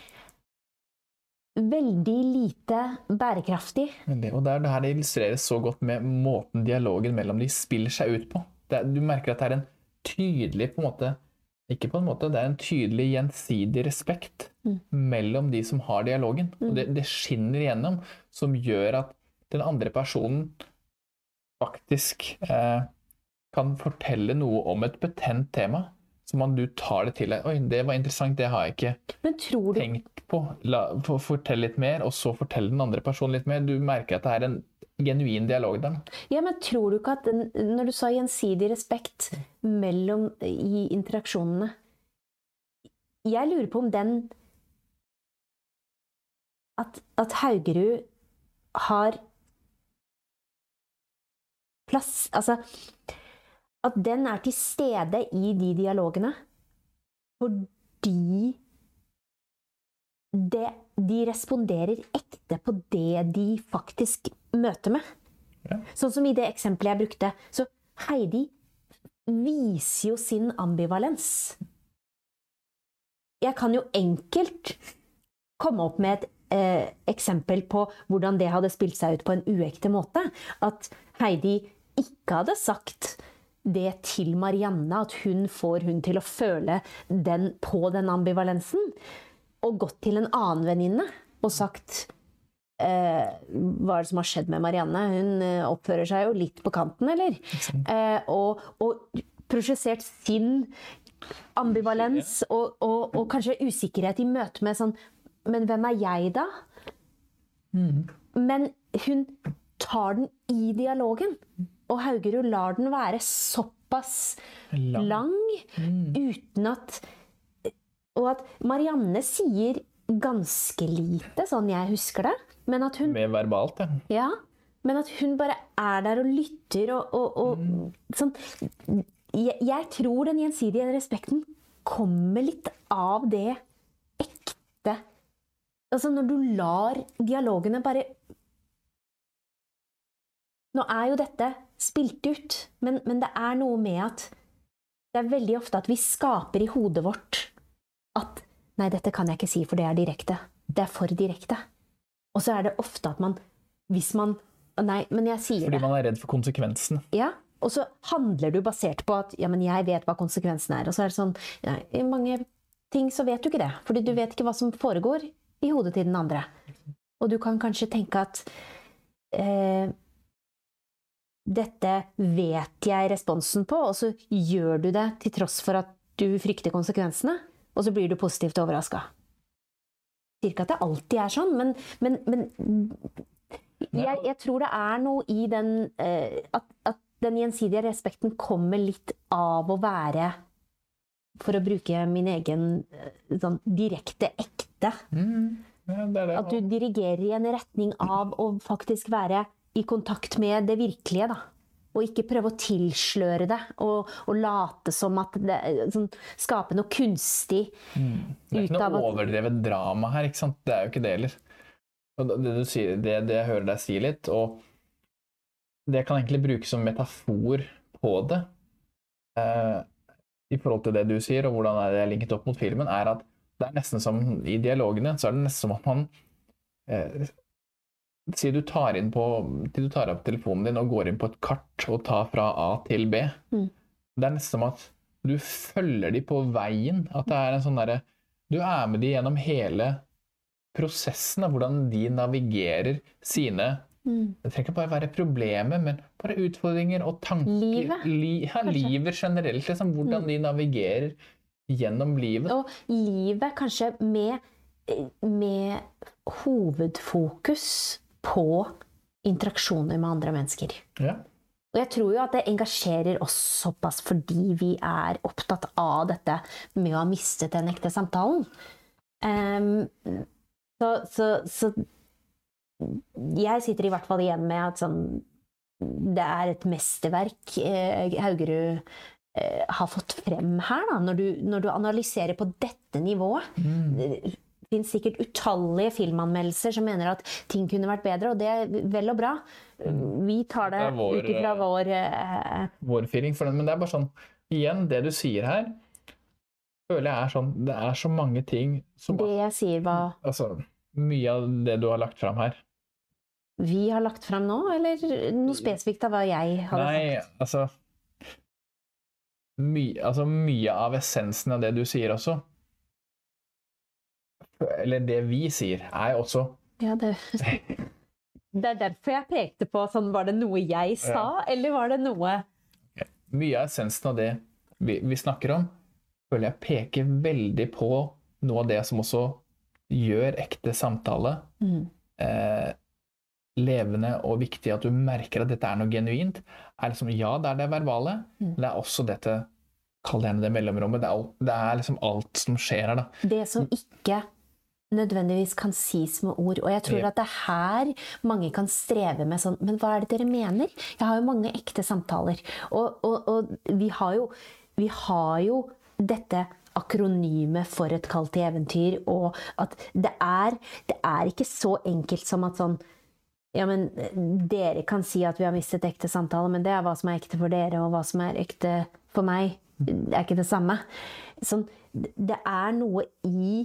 veldig lite bærekraftig. Det, og det er det her det illustreres så godt med måten dialogen mellom de spiller seg ut på. Det, du merker at det er en tydelig, på en måte, ikke på en måte, det er en tydelig gjensidig respekt mm. mellom de som har dialogen. Mm. Og det, det skinner igjennom, som gjør at den andre personen faktisk eh, kan fortelle noe om et betent tema, så man du tar det til deg. Oi, det var interessant, det har jeg ikke du... tenkt på. La, for, fortell litt mer, og så fortell den andre personen litt mer. Du merker at det er en genuin dialog der. Ja, men tror du ikke at den, når du sa gjensidig respekt mellom i interaksjonene, jeg lurer på om den at, at Haugerud har plass, altså at den er til stede i de dialogene fordi det, de responderer ekte på det de faktisk møter med. Ja. Sånn som i det eksempelet jeg brukte. Så Heidi viser jo sin ambivalens. Jeg kan jo enkelt komme opp med et eh, eksempel på hvordan det hadde spilt seg ut på en uekte måte. At Heidi ikke hadde sagt det til Marianne, at hun får hun til å føle den på den ambivalensen, og gått til en annen venninne og sagt eh, hva er det som har skjedd med Marianne? Hun eh, oppfører seg jo litt på kanten, eller? Eh, og, og prosessert sin ambivalens og, og, og kanskje usikkerhet i møte med sånn, men hvem er jeg da? Mm. Men hun tar den i dialogen, og Haugerud lar den være såpass lang, lang mm. uten at og at Marianne sier ganske lite, sånn jeg husker det, men at hun med verbalt, ja. Ja, men at hun bare er der og lytter og, og, og mm. sånn. Jeg, jeg tror den gjensidige respekten kommer litt av det ekte. Altså når du lar dialogene bare nå er jo dette spilt ut, men, men det er noe med at det er veldig ofte at vi skaper i hodet vårt at nei, dette kan jeg ikke si, for det er direkte. Det er for direkte. Og så er det ofte at man, hvis man, nei, men jeg sier Fordi det. Fordi man er redd for konsekvensen. Ja, og så handler du basert på at, ja, men jeg vet hva konsekvensen er. Og så er det sånn, nei, i mange ting så vet du ikke det. Fordi du vet ikke hva som foregår i hodet til den andre. Og du kan kanskje tenke at eh, dette vet jeg responsen på, og så gjør du det til tross for at du frykter konsekvensene. Og så blir du positivt overrasket. Jeg sier ikke at det alltid er sånn, men, men, men jeg, jeg tror det er noe i den, eh, at, at den gjensidige respekten kommer litt av å være, for å bruke min egen sånn direkte ekte. Mm. Ja, det er det. At du dirigerer i en retning av å faktisk være i kontakt med det virkelige, da. Og ikke prøve å tilsløre det, og, og late som at det sånn, skape noe kunstig mm. Det er ikke noe overdrevet drama her, ikke sant? Det er jo ikke det heller. Og det, du sier, det, det jeg hører deg si litt, og det kan egentlig brukes som metafor på det, eh, i forhold til det du sier, og hvordan det er linket opp mot filmen, er at det er nesten som, i dialogene, så er det nesten som at man eh, Si du tar inn på, du tar opp telefonen din og går inn på et kart og tar fra A til B. Mm. Det er nesten som at du følger de på veien. At det er en sånn derre Du er med de gjennom hele prosessen av hvordan de navigerer sine mm. Det trenger ikke bare være problemer, men bare utfordringer og tanker. Livet. Li, ja, livet generelt. Liksom, hvordan mm. de navigerer gjennom livet. Og livet kanskje med, med hovedfokus på interaksjoner med andre mennesker. Ja. Og jeg tror jo at det engasjerer oss såpass fordi vi er opptatt av dette med å ha mistet den ekte samtalen. Um, så, så, så jeg sitter i hvert fall igjen med at sånn, det er et mesterverk eh, Haugerud eh, har fått frem her, da, når du, når du analyserer på dette nivået. Mm. Det finnes sikkert utallige filmanmeldelser som mener at ting kunne vært bedre, og det er vel og bra. Vi tar det, det vår, ut ifra vår... Uh, vår feeling for den, men det er bare sånn, igjen, det du sier her, føler jeg er sånn, det er så mange ting som... Det jeg sier var... Altså, mye av det du har lagt frem her. Vi har lagt frem nå, eller noe spesifikt av hva jeg hadde Nei, sagt? Nei, altså... My, altså, mye av essensen av det du sier også, eller det vi sier, er også... Ja, det, det er derfor jeg pekte på, sånn, var det noe jeg sa, ja. Eller var det noe... Okay. Mye av essensen av det vi, vi snakker om, føler jeg peker veldig på noe av det som også gjør ekte samtale mm. eh, levende og viktig, at du merker at dette er noe genuint. Er liksom, ja, det er det verbale, mm. men det er også dette, kall det det mellomrommet, det er, det er liksom alt som skjer her, da. Det som ikke nødvendigvis kan sies med ord, og jeg tror ja. At det er her mange kan streve med sånn, men hva er det dere mener? Jeg har jo mange ekte samtaler, og, og, og vi har jo, vi har jo dette akronymet for et kall til eventyr, og at det er, det er ikke så enkelt som at sånn, ja, men dere kan si at vi har mistet ekte samtale, men det er hva som er ekte for dere, og hva som er ekte for meg. Det er ikke det samme. Sånn, det er noe i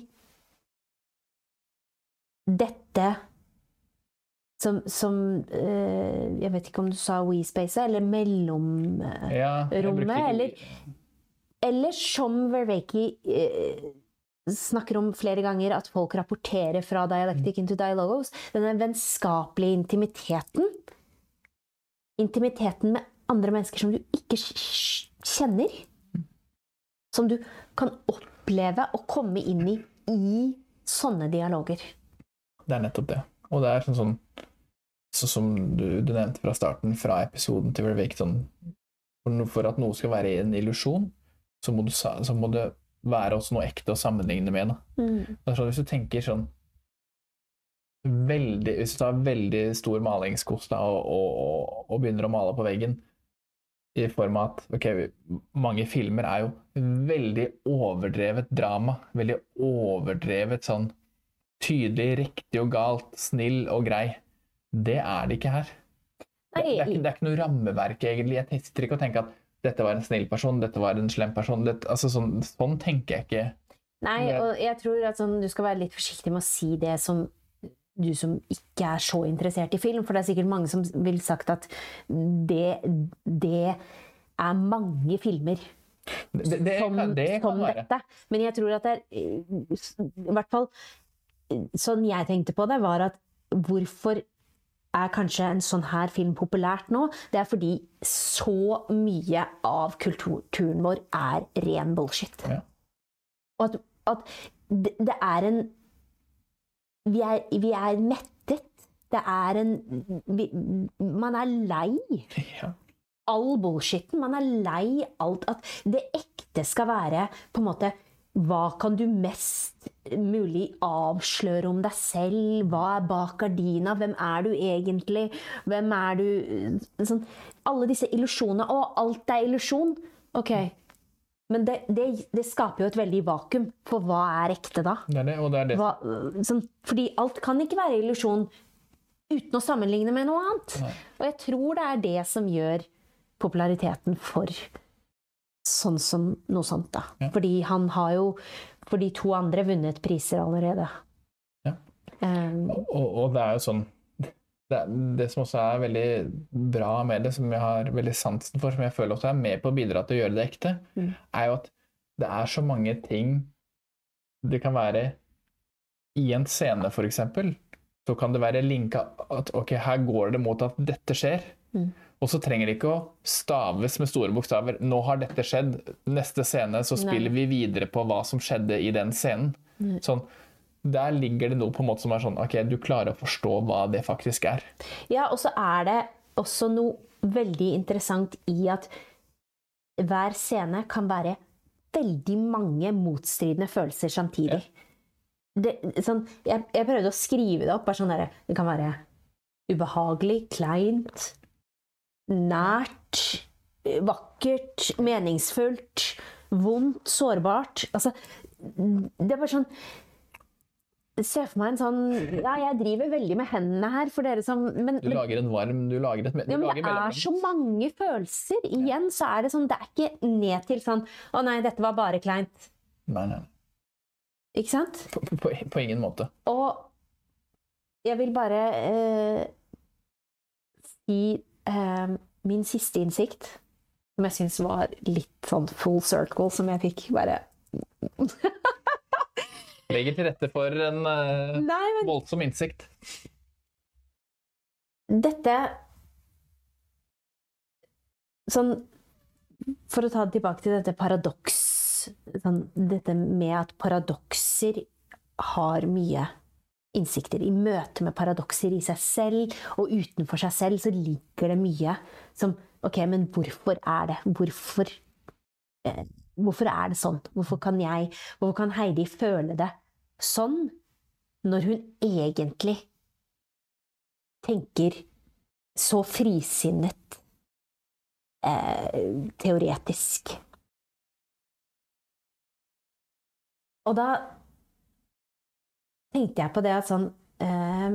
dette som, som øh, jeg vet ikke om du sa WeSpace eller mellomrommet, øh, ja, eller, eller som Vervaeke øh, snakker om flere ganger, at folk rapporterer fra Dialectic into Dialogos, denne vennskapelige intimiteten, intimiteten med andre mennesker som du ikke kjenner, som du kan oppleve å komme inn i i sånne dialoger. Det er nettopp det. Og det er sånn, sånn, sånn som du, du nevnte fra starten, fra episoden til Vervaeke, sånn, for, for at noe skal være en illusjon, så må, du, så må det være også noe ekte å sammenligne med. Mm. Altså, hvis du tenker sånn, veldig, hvis du tar veldig stor malingskost da, og, og, og, og begynner å male på veggen, i form av at, ok, mange filmer er jo veldig overdrevet drama, veldig overdrevet sånn, tydelig, riktig og galt, snill og grei. Det er det ikke her. Det, det, er, ikke, det er ikke noe rammeverk egentlig. Jeg sitter ikke og tenker at dette var en snill person, dette var en slem person. Det, altså sånn, sånn tenker jeg ikke. Nei, og jeg tror at sånn, du skal være litt forsiktig med å si det som du som ikke er så interessert i film, for det er sikkert mange som vil sagt at det, det er mange filmer det, det, som, kan, det kan som dette. Men jeg tror at det er, i hvert fall sånn jeg tenkte på det, var at hvorfor er kanskje en sånn her film populært nå? Det er fordi så mye av kulturen vår er ren bullshit. Ja. Og at, at det, det er en vi er, vi er mettet. Det er en vi, man er lei. Ja. all bullshitten, man er lei alt, at det ekte skal være på en måte, hva kan du mest mulig avsløre om deg selv, hva er bak gardina, hvem er du egentlig, hvem er du, sånn, alle disse illusionene, og alt er illusion, ok, men det, det, det skaper jo et veldig vakuum, for hva er ekte da? Det er det, og det er det. Hva, sånn, fordi alt kan ikke være illusion uten å sammenligne med noe annet. Nei. Og jeg tror det er det som gjør populariteten for sånn som noe sånt da. Ja. Fordi han har jo, for de to andre vunnet priser allerede. Ja. Um, Og, og det er jo sånn, det, det som også er veldig bra med det, som jeg har veldig sansen for, som jeg føler også er med på å bidra til å gjøre det ekte, Mm. er jo at det er så mange ting det kan være i en scene for eksempel, så kan det være linket at ok, her går det mot at dette skjer, Mm. og så trenger det ikke å staves med store bokstaver, nå har dette skjedd, neste scene så spiller vi videre på hva som skjedde i den scenen. Mm. Sånn, der ligger det noe på en måte som er sånn, ok, du klarer å forstå hva det faktisk er. Ja, og så er det også noe veldig interessant i at hver scene kan være veldig mange motstridende følelser samtidig. Det, sånn, jeg, jeg prøvde å skrive det opp, bare sånn der, det kan være ubehagelig, kleint, nært, vakkert, meningsfullt, vondt, sårbart. Altså, det er bare sånn, se for meg en sånn, ja, jeg driver veldig med hendene her for dere som, men, Du lager en varm, du lager et du ja, men lager det er mellomrom. så mange følelser. Igjen så er det sånn, det er ikke ned til sånn, å nei, dette var bare kleint. Nei, nei, Ikke sant? på, på, på ingen måte. Og jeg vil bare eh, si eh, min siste innsikt, som jeg synes var litt sånn full circle, som jeg fikk bare... Legger til rette for en uh, Nei, men voldsom innsikt. dette... Sånn, for å ta det tilbake til dette paradoks, sånn, dette med at paradokser har mye innsikter. I møte med paradokser i seg selv og utenfor seg selv så ligger det mye som, ok, men hvorfor er det? Hvorfor, eh, hvorfor er det sånn? Hvorfor kan jeg, hvorfor kan Heidi føle det sånn når hun egentlig tenker så frisinnet eh, teoretisk? Og da tenkte jeg på det at sånn eh,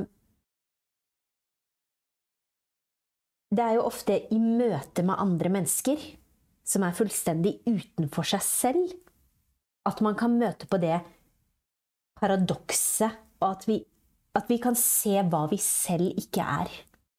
det er jo ofte i møte med andre mennesker som er fullstendig utenfor seg selv at man kan møte på det paradokset og at vi, at vi kan se hva vi selv ikke er.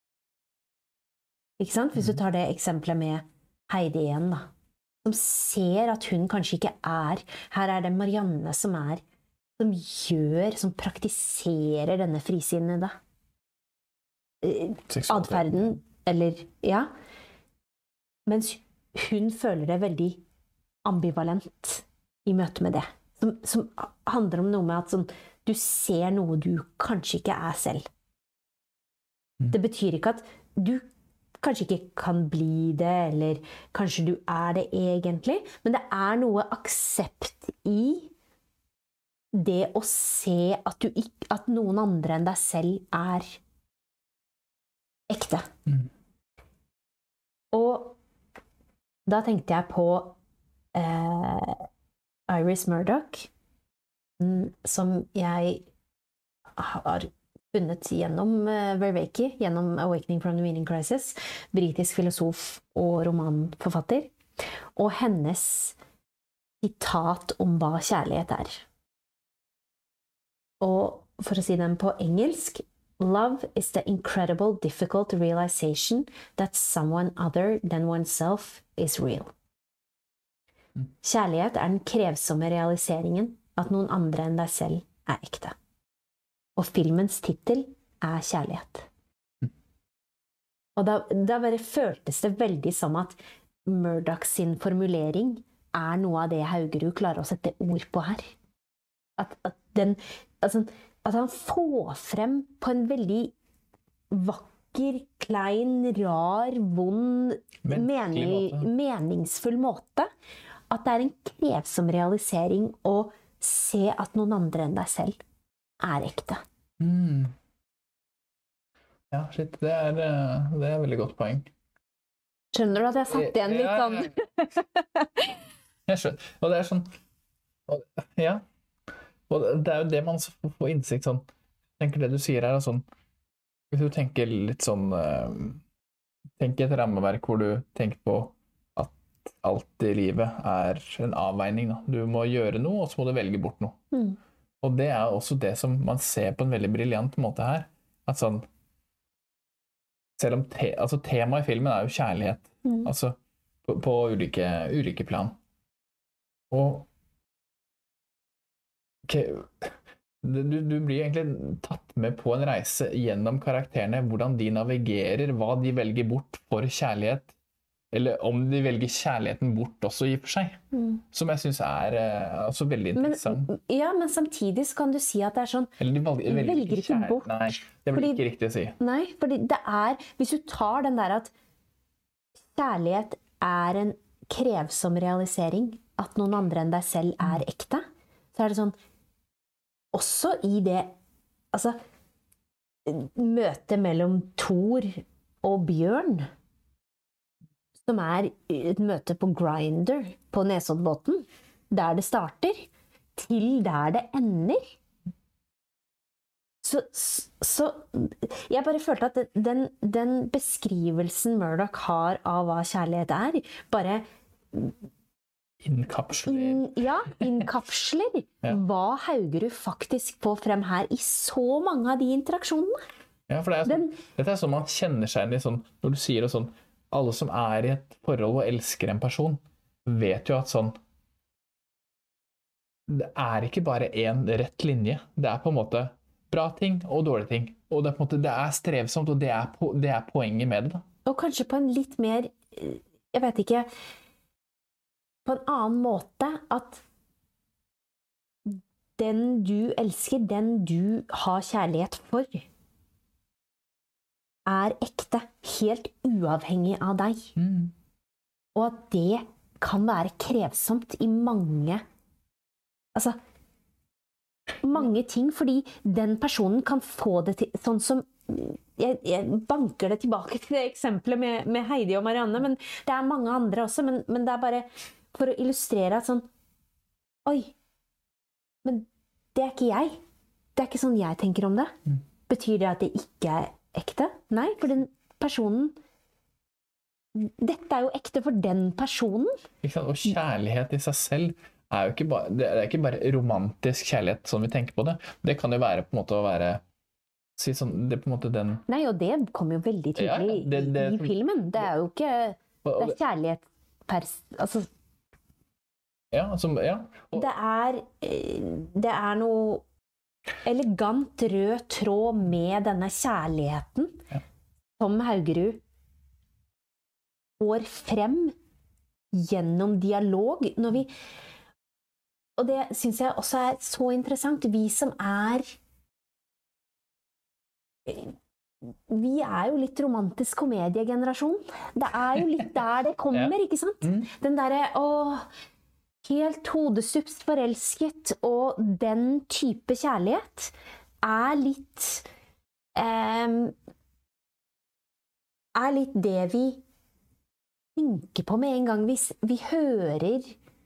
Ikke sant? Hvis du tar det eksempelet med Heidi igjen da, som ser at hun kanskje ikke er, her er det Marianne som er, som gjør, som praktiserer denne frisinnede eh, adferden, eller, ja, mens hun føler det veldig ambivalent i møte med det, som, som handler om noe med at sånn, du ser noe du kanskje ikke er selv. Det betyr ikke at du kanskje ikke kan bli det, eller kanskje du er det egentlig, men det er noe aksept i det å se at, du ikke, at noen andre enn deg selv er ekte. Mm. Og da tenkte jeg på eh, Iris Murdoch, som jeg har funnet gjennom uh, Vervaeke, gjennom Awakening from the Meaning Crisis, britisk filosof og romanforfatter, og hennes sitat om hva kjærlighet er. Og for å si den på engelsk, love is the incredible, difficult realization that someone other than oneself is real. Kjærlighet er den krevsomme realiseringen at noen andre enn deg selv er ekte. Og filmens titel er Kjærlighet. Og da, da bare føltes det veldig som at Murdoch sin formulering er noe av det Haugerud klarer å sette ord på her. At, at, den, altså, at han får frem på en veldig vakker, klein, rar, vond, Menneskelig mening, måte. meningsfull måte. At det er en krevsom realisering å se at noen andre enn deg selv er ekte. Mm. Ja, shit, det er, eh, det er et veldig godt poeng. Skjønner du at jeg satt igjen litt Ja, sånn? Jeg skjønner. Og det er sånn, og, ja. Og det er jo det man får innsikt sånn. Jeg tenker det du sier her er sånn, hvis du tenker litt sånn, uh, tenk et rammeverk hvor du tenker på at alt i livet er en avveining. Da. Du må gjøre noe, og så må du velge bort noe. Mm. Og det er også det som man ser på en veldig briljant måte her. At sånn, selv om te, altså temaet i filmen er jo kjærlighet, Mm. altså på, på ulike, ulike plan. Og okay, du, du blir egentlig tatt med på en reise gjennom karakterene, hvordan de navigerer, hva de velger bort for kjærlighet, eller om de velger kjærligheten bort også i og for seg, Mm. som jeg synes er eh, altså veldig interessant. Men, ja, men samtidig så kan du si at det er sånn, Eller de velger, velger, velger ikke kjær- bort. Nei, det er vel Fordi- ikke riktig å si. nei, fordi det er, hvis du tar den der at kjærlighet er en krevsom realisering, at noen andre enn deg selv er ekte, så er det sånn, også i det, altså, møtet mellom Thor og Bjørn, som er et møte på Grindr, på Nesoddbåten, der det starter, til der det ender. Så, så jeg bare følte at den, den beskrivelsen Murdoch har av hva kjærlighet er, bare Innkapsler. in, ja, innkapsler Ja. hva Haugerud faktisk får frem her i så mange av de interaksjonene. Ja, for det er sånn, Den, dette er sånn man kjenner seg igjen i sånn, når du sier det sånn, alle som er i et forhold og elsker en person, vet jo at sånn, det er ikke bare en rett linje. Det er på en måte bra ting og dårlige ting. Og det er, på en måte, det er strevsomt, og det er, po det er poenget med det. Da. og kanskje på en litt mer, jeg vet ikke, på en annen måte, at den du elsker, den du har kjærlighet for, er ekte, helt uavhengig av deg. Mm. Og at det kan være krevsomt i mange, altså, mange ting, fordi den personen kan få det til, sånn som, jeg, jeg banker det tilbake til det eksempelet med, med Heidi og Marianne, men det er mange andre også, men, men det er bare for å illustrere at sånn, oi, men det er ikke jeg. Det er ikke sånn jeg tenker om det. Mm. Betyr det at det ikke er ekte? Nei, for den personen, dette er jo ekte for den personen. Ikke sant? Og kjærlighet i seg selv er jo ikke bare, det er ikke bare romantisk kjærlighet som vi tenker på det. Det kan jo være på en måte å være, si sånn, det er på en måte den... Nei, og det kommer jo veldig Ja, tydelig ja, det- det- i, i filmen. Det er jo ikke, og- det er kjærlighet per, altså, Ja, som, ja. Og, det er, eh, det er noe elegant rød tråd med denne kjærligheten Ja. som Haugerud får frem gjennom dialog. Når vi, og det synes jeg også er så interessant. Vi som er vi er jo litt romantisk komediegenerasjon. Det er jo litt der det kommer, Ja. ikke sant? Mm. Den derre, åh, helt hodestups forelsket, og den type kjærlighet er litt em, er litt det vi tenker på med en gang hvis vi hører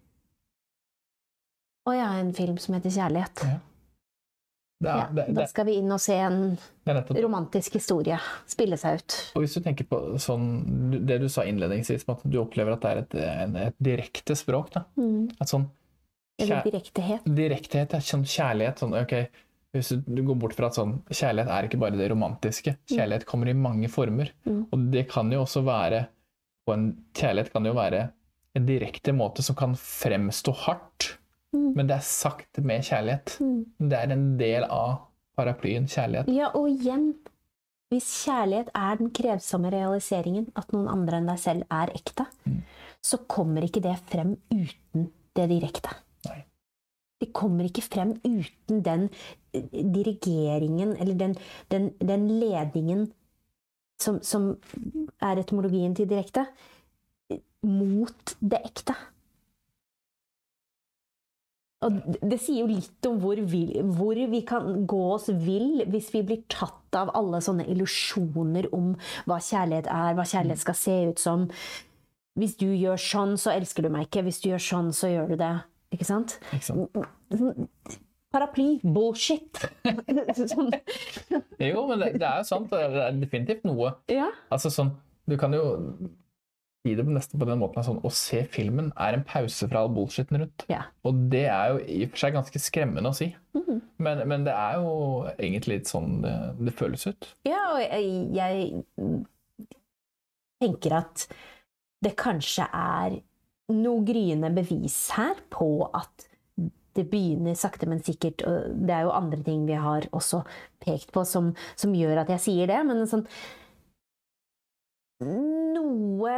å ja, en film som heter Kjærlighet. Ja. Det er, Ja, det, da det, skal vi inn og se en det er nettopp. romantisk historie spille seg ut. Og hvis du tenker på sånn, det du sa innledningsvis, at du opplever at det er et, en, et direkte språk, da. Mm. At sånn, Eller kjær, direktehet. direkthet, er sånn kjærlighet, sånn, ok, hvis du, du går bort fra at sånn, kjærlighet er ikke bare det romantiske, kjærlighet kommer i mange former, Mm. og det kan jo også være, og en kjærlighet kan jo være en direkte måte som kan fremstå hardt, Mm. men det er sagt med kjærlighet. Mm. Det er en del av paraplyen kjærlighet. Ja, og igjen, hvis kjærlighet er den krevsomme realiseringen, at noen andre enn deg selv er ekte, Mm. så kommer ikke det frem uten det direkte. Nei. Det kommer ikke frem uten den eh, dirigeringen, eller den, den, den ledningen som, som er etymologien til direkte, mot det ekte. Og det sier jo litt om hvor vi, hvor vi kan gå oss vill hvis vi blir tatt av alle sånne illusjoner om hva kjærlighet er, hva kjærlighet skal se ut som. Hvis du gjør sånn, så elsker du meg ikke. Hvis du gjør sånn, så gjør du det. Ikke sant? Ikke sant? Paraply, bullshit. Sånn. Jo, men det, det er jo sant. Det er definitivt noe. Ja. Altså sånn, du kan jo si det nesten på den måten sånn, å se filmen er en pause fra all bullshitten rundt. Ja. Og det er jo i og for seg ganske skremmende å si. Mhm. Men, men det er jo egentlig litt sånn det, det føles ut. Ja, og jeg, jeg tenker at det kanskje er noe gryende bevis her på at det begynner sakte, men sikkert, og det er jo andre ting vi har også pekt på som, som gjør at jeg sier det, men sånn noe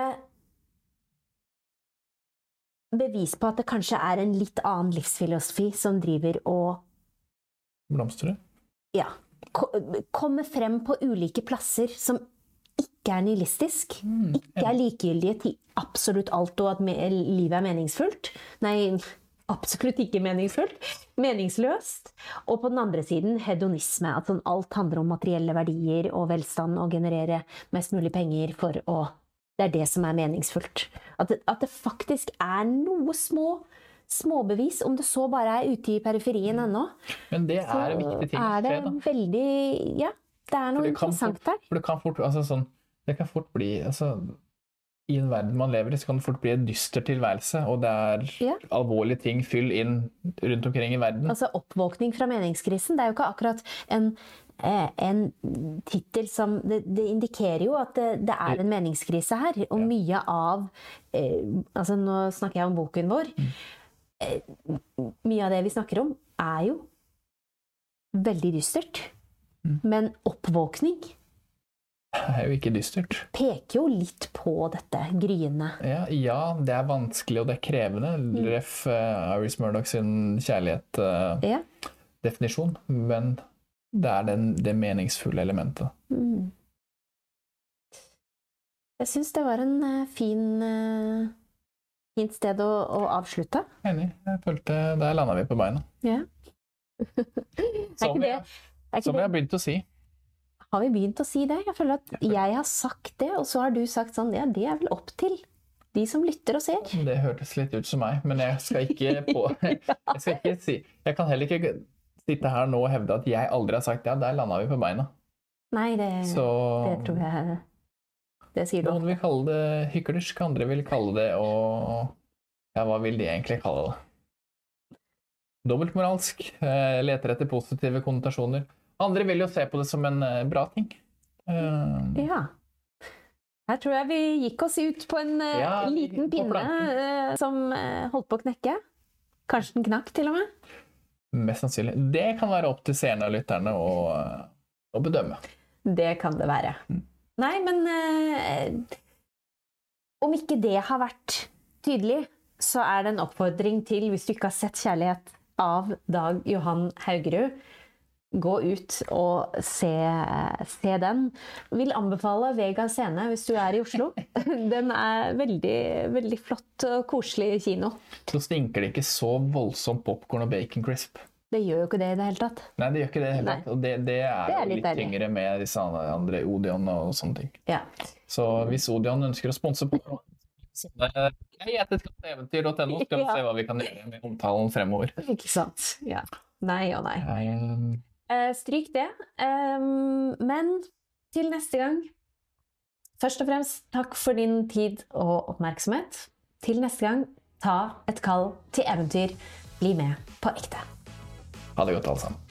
bevis på at det kanskje er en litt annen livsfilosofi som driver og blomstrer. Ja, kommer frem på ulike plasser som ikke er nihilistisk, mm, ikke er likegyldige til absolutt alt, og at livet er meningsfullt. Nei, absolutt ikke meningsfullt. Meningsløst. Og på den andre siden, hedonisme. At sånn alt handler om materielle verdier og velstand og generere mest mulig penger for å... Det er det som er meningsfullt. At det, at det faktisk er noe små, småbevis, om det så bare er ute i periferien ennå. Men det er en viktig ting å se, da. Er det veldig... Ja, det er noe interessant fort, der. For det kan fort, altså sånn, det kan fort bli... Altså, i en verden man lever i, så kan det fort bli en dyster tilværelse, og det er ja. alvorlige ting fyll inn rundt omkring i verden. Altså oppvåkning fra meningskrisen, det er jo ikke akkurat en, en titel som, det, det indikerer jo at det, det er en meningskrise her, og ja. mye av, eh, altså nå snakker jeg om boken vår, mm. eh, mye av det vi snakker om er jo veldig dystert, mm. men oppvåkning det er jo ikke dystert. Peker jo litt på dette gryende. Ja, ja, det er vanskelig og det er krevende. Mm. Ref uh, Iris Murdoch sin kjærlighet-definisjon. Uh, ja. Men det er den, det meningsfulle elementet. Mm. Jeg synes det var en uh, fin, uh, fint sted å, å avslutte. Enig. Jeg følte der landet vi på beina. Ja. Som jeg, som jeg har begynt å si. Har vi begynt å si det? Jeg føler at jeg har sagt det, og så har du sagt sånn, ja, det er vel opp til de som lytter og ser. Det hørtes litt ut som meg, men jeg skal ikke på, jeg skal ikke si, jeg kan heller ikke sitte her nå og hevde at jeg aldri har sagt, ja, der landet vi på beina. Nei, det, så, det tror jeg, det sier du. Noen vil kalle det hyklersk, andre vil kalle det, og ja, hva vil de egentlig kalle det? Dobbeltmoralsk, leter etter positive konnotasjoner. Andre vil jo se på det som en uh, bra ting. Uh, ja. Her tror jeg vi gikk oss ut på en uh, ja, liten pinne uh, som uh, holdt på å knekke. Kanskje den knakk til og med? Mest sannsynlig. Det kan være opp til seerne og lytterne å, uh, å bedømme. Det kan det være. Mm. Nei, men uh, om ikke det har vært tydelig, så er det en oppfordring til, hvis du ikke har sett Kjærlighet av Dag Johan Haugerud, gå ut og se, se den. Vil anbefale Vega Scene hvis du er i Oslo. Den er veldig, veldig flott og koselig kino. Så stinker det ikke så voldsomt popcorn og bacon crisp. Det gjør jo ikke det i det hele tatt. Nei, det gjør ikke det i det hele tatt. Og det, det er, det er jo litt, litt tyngre med disse andre Odeon og sånne ting. Ja. Så hvis Odeon ønsker å sponse på jeg gjettet eventyr punkt no, skal vi ja. se hva vi kan gjøre med omtalen fremover. Ikke sant? Ja. Nei og nei. Jeg, um... Stryk det. Men til neste gang, først og fremst takk for din tid og oppmerksomhet. Til neste gang, ta et kall til eventyr. Bli med på ekte. Ha det godt alle sammen.